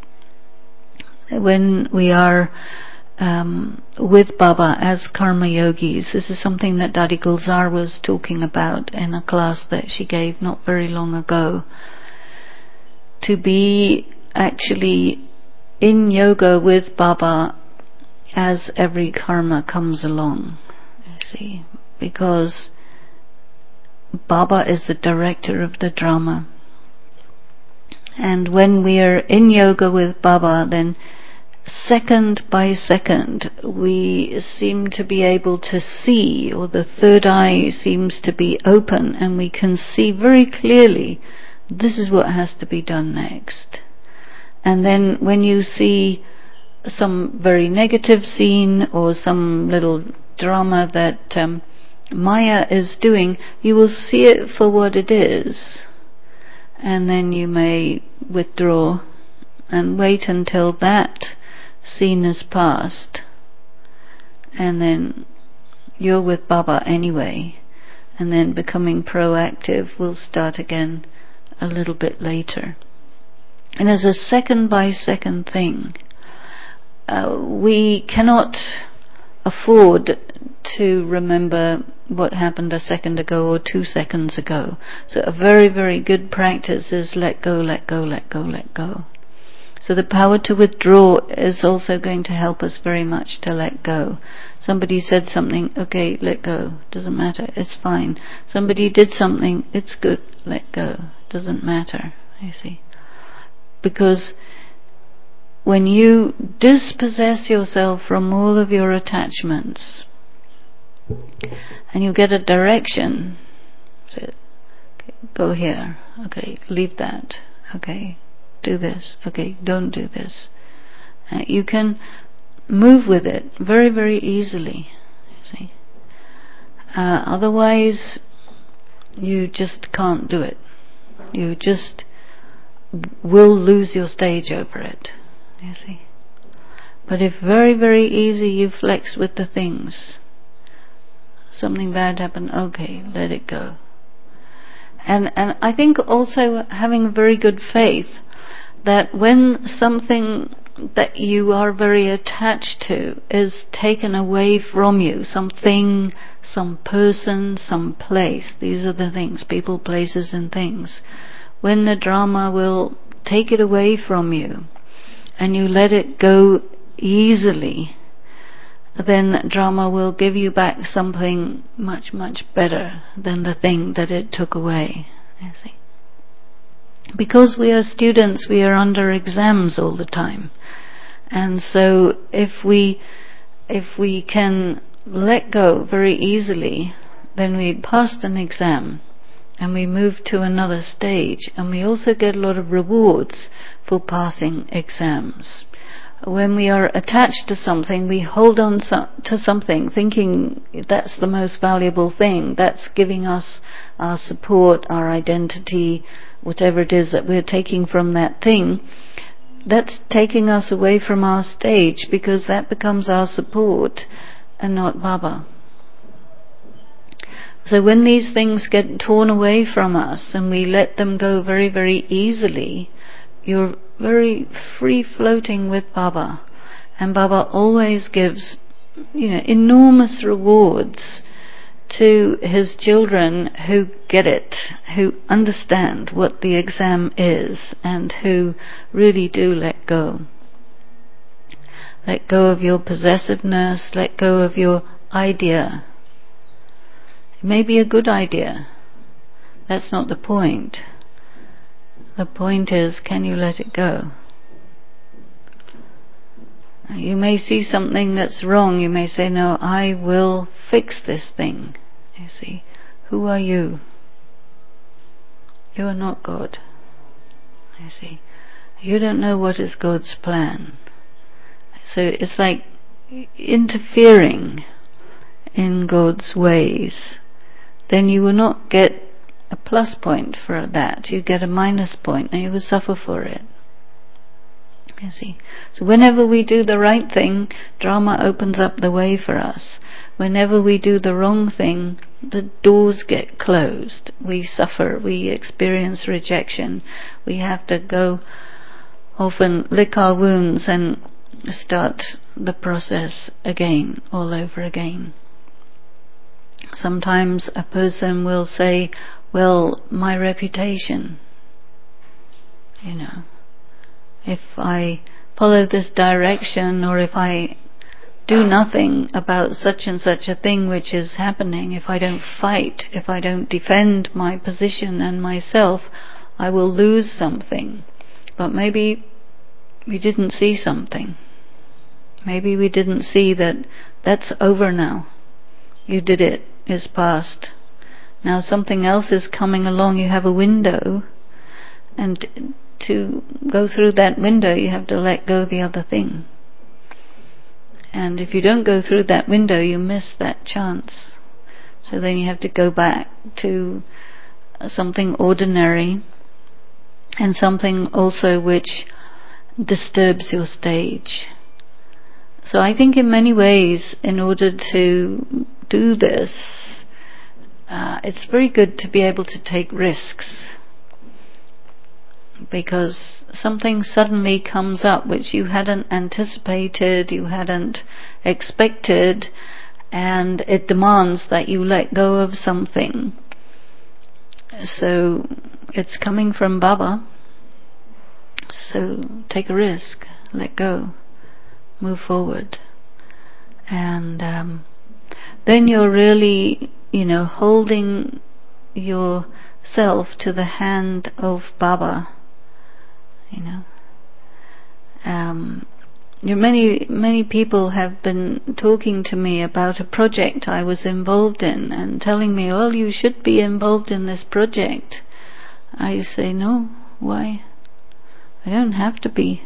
when we are with Baba as karma yogis, this is something that Dadi Gulzar was talking about in a class that she gave not very long ago. To be actually in yoga with Baba as every karma comes along, you see, because Baba is the director of the drama. And when we are in yoga with Baba, then second by second we seem to be able to see, or the third eye seems to be open, and we can see very clearly this is what has to be done next. And then when you see some very negative scene or some little drama that Maya is doing, you will see it for what it is, and then you may withdraw and wait until that scene is past, and then you're with Baba anyway, and then becoming proactive will start again a little bit later. And as a second by second thing, we cannot afford to remember what happened a second ago or 2 seconds ago. So a very, very good practice is let go, let go, let go, let go. So the power to withdraw is also going to help us very much to let go. Somebody said something, okay, let go, doesn't matter, it's fine. Somebody did something, it's good, let go, doesn't matter, you see. Because when you dispossess yourself from all of your attachments, and you get a direction, so, okay, go here, okay, leave that, okay, do this, okay, don't do this. You can move with it very, very easily, you see. Otherwise, you just can't do it. You just will lose your stage over it, you see. But if very, very easy you flex with the things, something bad happened, okay, let it go. And I think also having very good faith that when something that you are very attached to is taken away from you, something, some person, some place, these are the things, people, places and things, when the drama will take it away from you and you let it go easily, then drama will give you back something much, much better than the thing that it took away, you see. Because we are students, we are under exams all the time. And so if we can let go very easily, then we passed an exam and we move to another stage, and we also get a lot of rewards for passing exams. When we are attached to something, we hold on to something thinking that's the most valuable thing, that's giving us our support, our identity, whatever it is that we're taking from that thing. That's taking us away from our stage, because that becomes our support and not Baba. So when these things get torn away from us and we let them go very, very easily, you're very free floating with Baba. And Baba always gives, enormous rewards to his children who get it, who understand what the exam is, and who really do let go. Let go of your possessiveness, let go of your idea. It may be a good idea. That's not the point. The point is, can you let it go? You may see something that's wrong. You may say, no, I will fix this thing. You see, who are you? You are not God. You see, you don't know what is God's plan. So it's like interfering in God's ways. Then you will not get a plus point for that. You get a minus point, and you will suffer for it. You see. So whenever we do the right thing, drama opens up the way for us. Whenever we do the wrong thing, the doors get closed. We suffer. We experience rejection. We have to go often lick our wounds and start the process again, all over again. Sometimes a person will say, well, my reputation, if I follow this direction, or if I do nothing about such and such a thing which is happening, if I don't fight, if I don't defend my position and myself, I will lose something. But maybe we didn't see something. Maybe we didn't see that that's over now. You did it, it's past. Now something else is coming along. You have a window, and to go through that window you have to let go the other thing. And if you don't go through that window, you miss that chance. So then you have to go back to something ordinary, and something also which disturbs your stage. So I think in many ways, in order to do this, it's very good to be able to take risks, because something suddenly comes up which you hadn't anticipated, you hadn't expected, and it demands that you let go of something. So it's coming from Baba. So take a risk, let go, move forward. And then you're really, holding yourself to the hand of Baba. Many people have been talking to me about a project I was involved in and telling me, well, you should be involved in this project. I say, no, why? I don't have to be.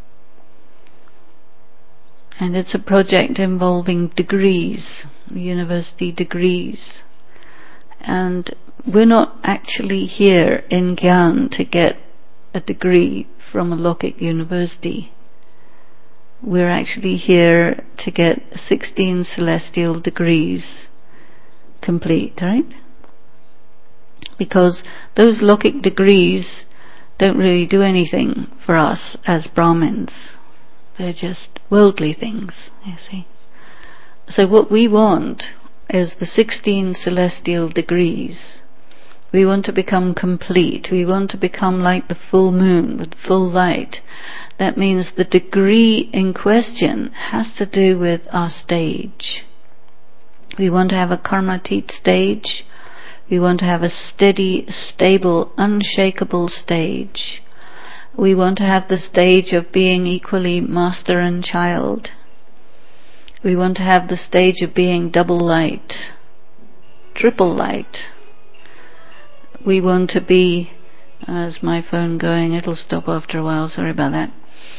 And it's a project involving degrees, university degrees. And we're not actually here in Gyan to get a degree from a Lokik university. We're actually here to get 16 celestial degrees complete, right? Because those Lokik degrees don't really do anything for us as Brahmins. They're just worldly things, you see. So what we want is the 16 celestial degrees. We want to become complete. We want to become like the full moon with full light. That means the degree in question has to do with our stage. We want to have a karmatit stage. We want to have a steady, stable, unshakable stage. We want to have the stage of being equally master and child. We want to have the stage of being double light, triple light. We want to be, is my phone going? It'll stop after a while, sorry about that.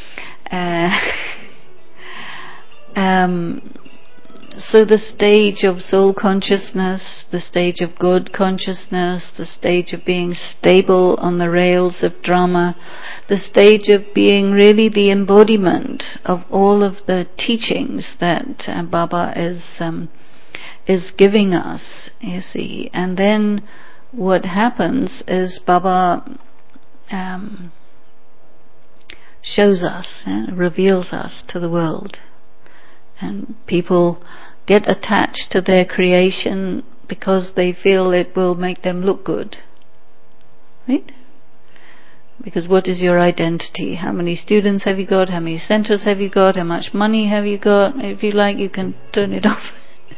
So the stage of soul consciousness, the stage of God consciousness, the stage of being stable on the rails of drama, the stage of being really the embodiment of all of the teachings that Baba is giving us, you see. And then what happens is Baba shows us, reveals us to the world. And people get attached to their creation because they feel it will make them look good. Right? Because what is your identity? How many students have you got? How many centers have you got? How much money have you got? If you like, you can turn it off.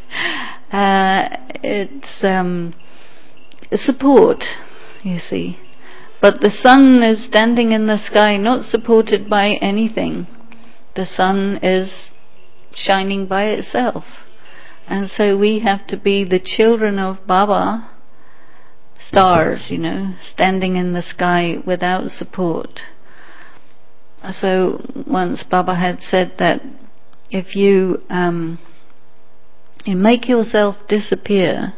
It's support, you see. But the sun is standing in the sky, not supported by anything. The sun is shining by itself. And so we have to be the children of Baba, stars, standing in the sky without support. So once Baba had said that if you make yourself disappear,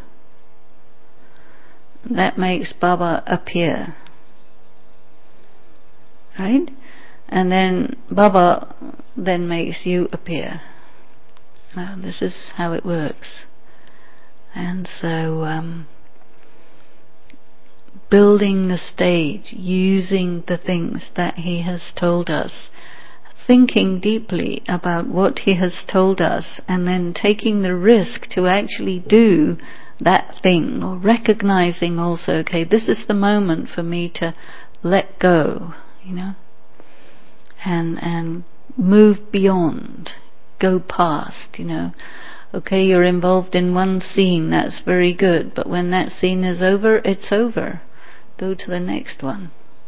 that makes Baba appear. Right? And then Baba then makes you appear. This is how it works. And so building the stage, using the things that he has told us, thinking deeply about what he has told us, and then taking the risk to actually do that thing, or recognizing also, okay, this is the moment for me to let go, and move beyond, go past, Okay, you're involved in one scene, that's very good, but when that scene is over, it's over. Go to the next one.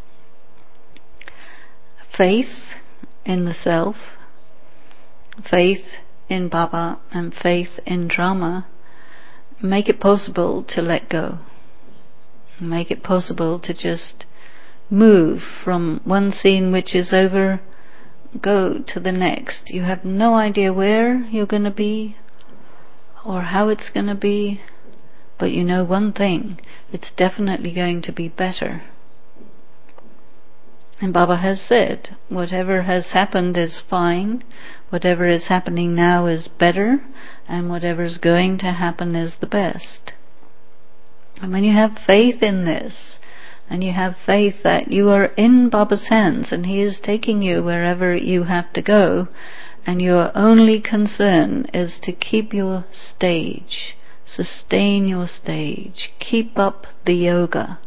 Faith in the self, faith in Baba, and faith in drama make it possible to let go. Make it possible to just move from one scene which is over, go to the next. You have no idea where you're going to be or how it's going to be, But you know one thing, it's definitely going to be better. And Baba has said, whatever has happened is fine, whatever is happening now is better, and whatever is going to happen is the best. And when you have faith in this, and you have faith that you are in Baba's hands, and He is taking you wherever you have to go, and your only concern is to keep your stage, sustain your stage, keep up the yoga.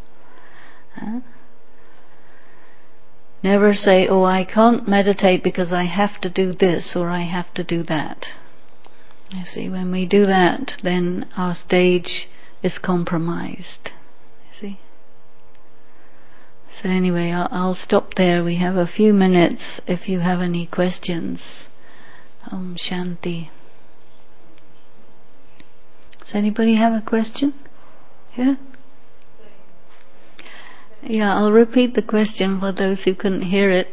Never say, oh, I can't meditate because I have to do this or I have to do that. You see, when we do that, then our stage is compromised. You see? So anyway, I'll stop there. We have a few minutes if you have any questions. Om Shanti. Does anybody have a question? Yeah? Yeah, I'll repeat the question for those who couldn't hear it.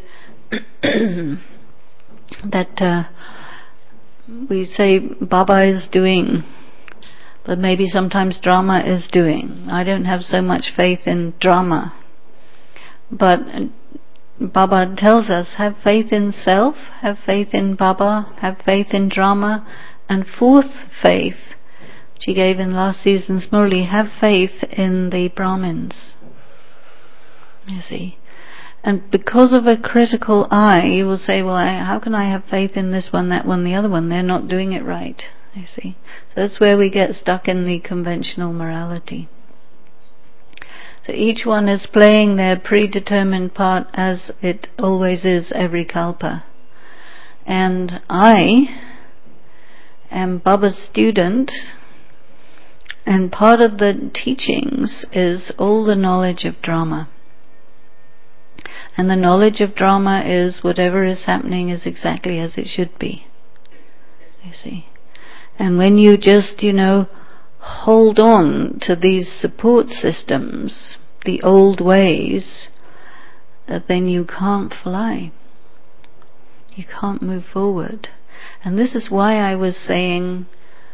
That we say Baba is doing, but maybe sometimes drama is doing. I don't have so much faith in drama. But Baba tells us, have faith in self, have faith in Baba, have faith in drama, and fourth faith, which he gave in last season's Murli, have faith in the Brahmins. You see. And because of a critical eye, you will say, well, how can I have faith in this one, that one, the other one? They're not doing it right. You see. So that's where we get stuck in the conventional morality. So each one is playing their predetermined part as it always is every kalpa. And I am Baba's student, and part of the teachings is all the knowledge of drama. And the knowledge of drama is whatever is happening is exactly as it should be. You see. And when you just, hold on to these support systems, the old ways, then you can't fly. You can't move forward. And this is why I was saying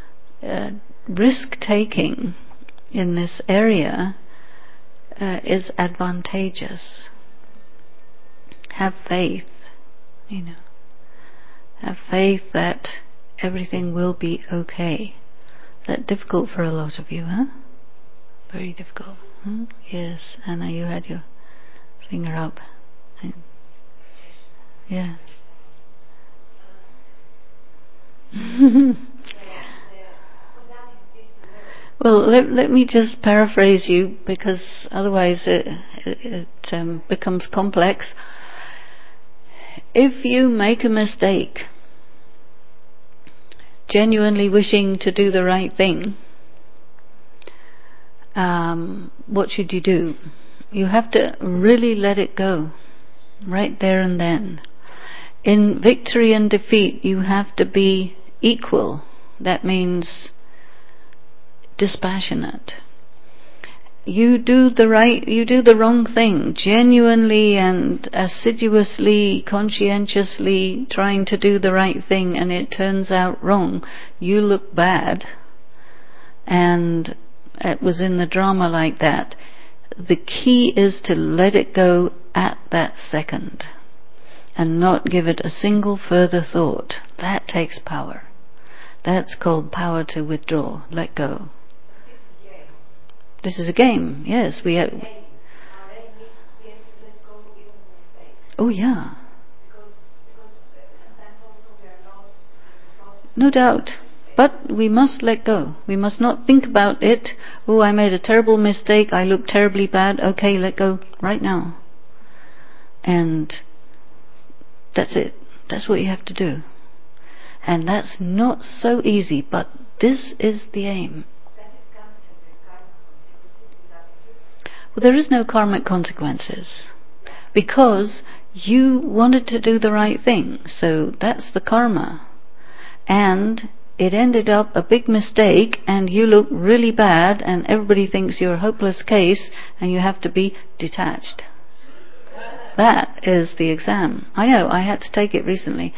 risk-taking in this area is advantageous. Have faith, Have faith that everything will be okay. Is that difficult for a lot of you, huh? Very difficult. Huh? Yes, Anna, you had your finger up. Yeah. Well, let me just paraphrase you, because otherwise it becomes complex. If you make a mistake, genuinely wishing to do the right thing, what should you do? You have to really let it go, right there and then. In victory and defeat, you have to be equal. That means dispassionate. You do the wrong thing, genuinely and assiduously, conscientiously trying to do the right thing, and it turns out wrong. You look bad. And it was in the drama like that. The key is to let it go at that second and not give it a single further thought. That takes power. That's called power to withdraw, let go. This is a game, yes. We have. Oh yeah. No doubt. But we must let go. We must not think about it. Oh, I made a terrible mistake. I look terribly bad. Okay, let go right now. And that's it. That's what you have to do. And that's not so easy, but this is the aim. Well, there is no karmic consequences, because you wanted to do the right thing, so that's the karma. And it ended up a big mistake, and you look really bad, and everybody thinks you're a hopeless case, and you have to be detached. That is the exam. I know, I had to take it recently.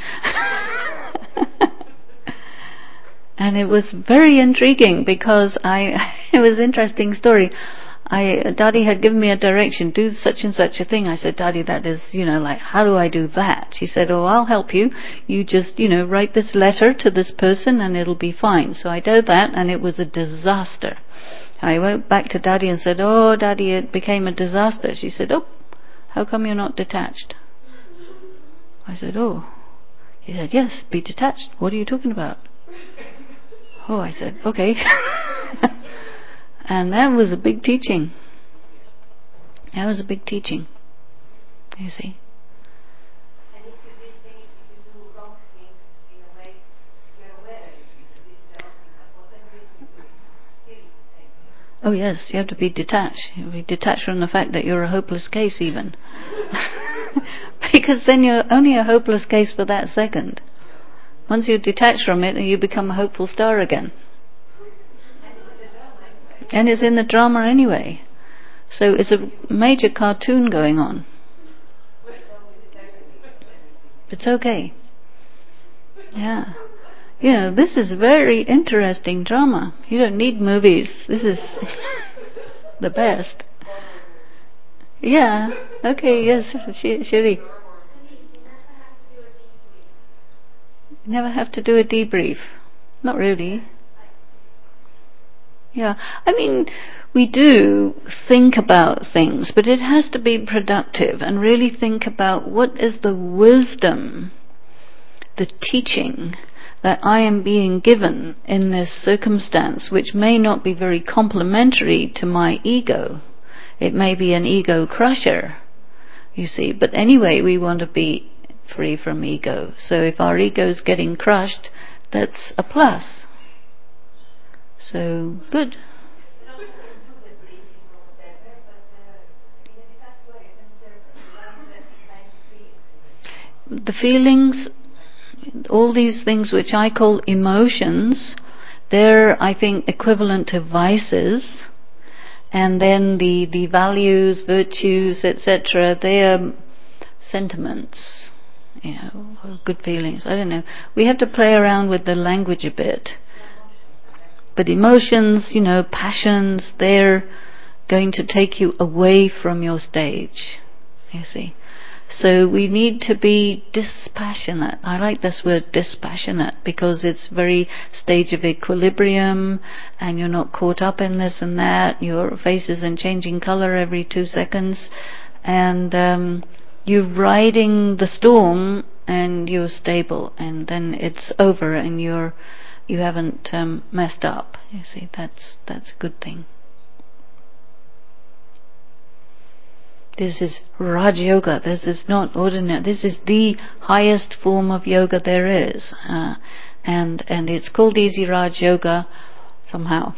And it was very intriguing, because I It was an interesting story. Daddy had given me a direction, do such and such a thing. I said, Daddy, that is, like, how do I do that? She said, oh, I'll help you. You just, write this letter to this person and it'll be fine. So I did that and it was a disaster. I went back to Daddy and said, oh, Daddy, it became a disaster. She said, oh, how come you're not detached? I said, oh. He said, yes, be detached. What are you talking about? Oh, I said, okay. And that was a big teaching. That was a big teaching. You see. And if you did things, if you do wrong things in a way, you're aware that this is the wrong thing, but whatever it is you do, still the same thing. Oh yes, you have to be detached. You be detached from the fact that you're a hopeless case even. Because then you're only a hopeless case for that second. Once you detach from it, you become a hopeful star again. And it's in the drama anyway. So it's a major cartoon going on. It's okay. Yeah. This is very interesting drama. You don't need movies. This is the best. Yeah. Okay, yes, Shiri. Never have to do a debrief. Not really. Yeah, we do think about things, but it has to be productive and really think about what is the wisdom, the teaching that I am being given in this circumstance, which may not be very complementary to my ego. It may be an ego crusher, you see, but anyway, we want to be free from ego. So if our ego is getting crushed, that's a plus. So, good. The feelings, all these things which I call emotions, they're, I think, equivalent to vices. And then the values, virtues, etc., they're sentiments, or good feelings. I don't know. We have to play around with the language a bit. But emotions, passions, they're going to take you away from your stage, you see. So we need to be dispassionate. I like this word dispassionate because it's very stage of equilibrium and you're not caught up in this and that. Your face isn't changing color every 2 seconds. And you're riding the storm and you're stable, and then it's over and you haven't messed up. You see, that's a good thing. This is Raj Yoga. This is not ordinary. This is the highest form of yoga there is, and it's called Easy Raj Yoga somehow.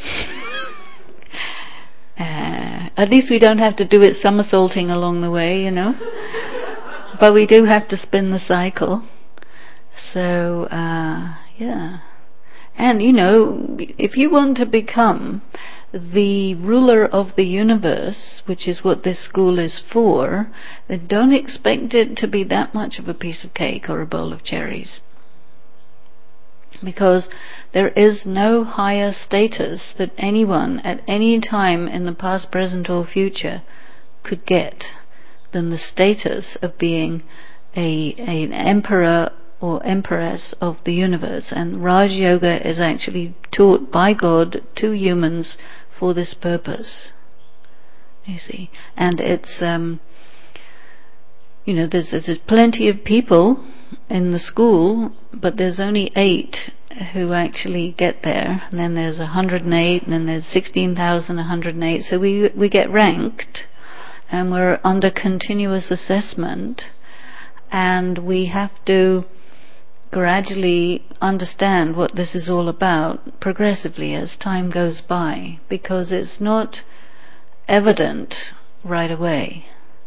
At least we don't have to do it somersaulting along the way, But we do have to spin the cycle. So yeah. And if you want to become the ruler of the universe, which is what this school is for, then don't expect it to be that much of a piece of cake or a bowl of cherries. Because there is no higher status that anyone at any time in the past, present or future could get than the status of being an emperor or empress of the universe. And Raj Yoga is actually taught by God to humans for this purpose, you see. And it's there's plenty of people in the school, but there's only 8 who actually get there, and then there's 108, and then there's 16,108. So we get ranked, and we're under continuous assessment, and we have to gradually understand what this is all about progressively as time goes by, because it's not evident right away.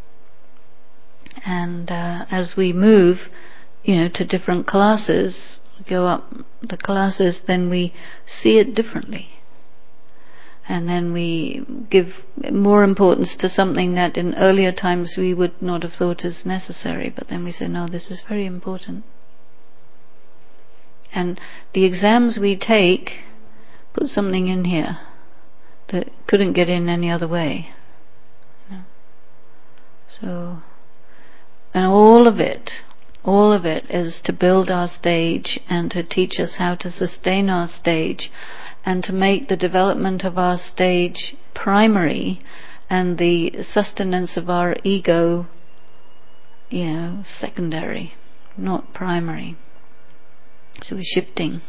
And as we move, to different classes, go up the classes, then we see it differently. And then we give more importance to something that in earlier times we would not have thought as necessary, but then we say, no, this is very important. And the exams we take, put something in here. that couldn't get in any other way. So, and all of it is to build our stage and to teach us how to sustain our stage and to make the development of our stage primary and the sustenance of our ego, secondary, not primary. So we're shifting.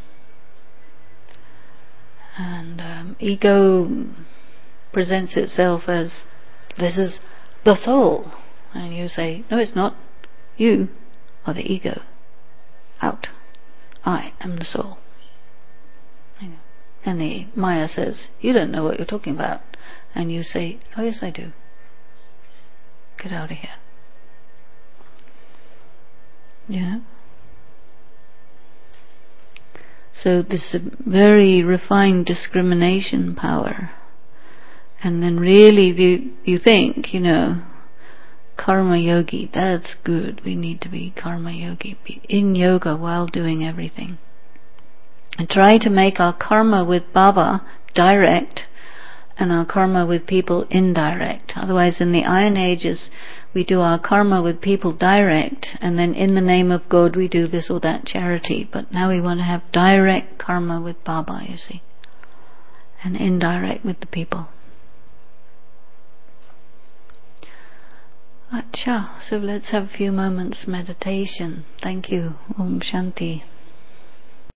And ego presents itself as, this is the soul. And you say, no, it's not. You are the ego. Out. I am the soul. And the Maya says, you don't know what you're talking about. And you say, oh yes I do. Get out of here. So this is a very refined discrimination power. And then really you think, karma yogi, that's good. We need to be karma yogi. Be in yoga while doing everything. And try to make our karma with Baba direct and our karma with people indirect. Otherwise, in the Iron Ages, we do our karma with people direct, and then in the name of God we do this or that charity. But now we want to have direct karma with Baba, you see, and indirect with the people. Acha, so let's have a few moments meditation. Thank you. Om Shanti.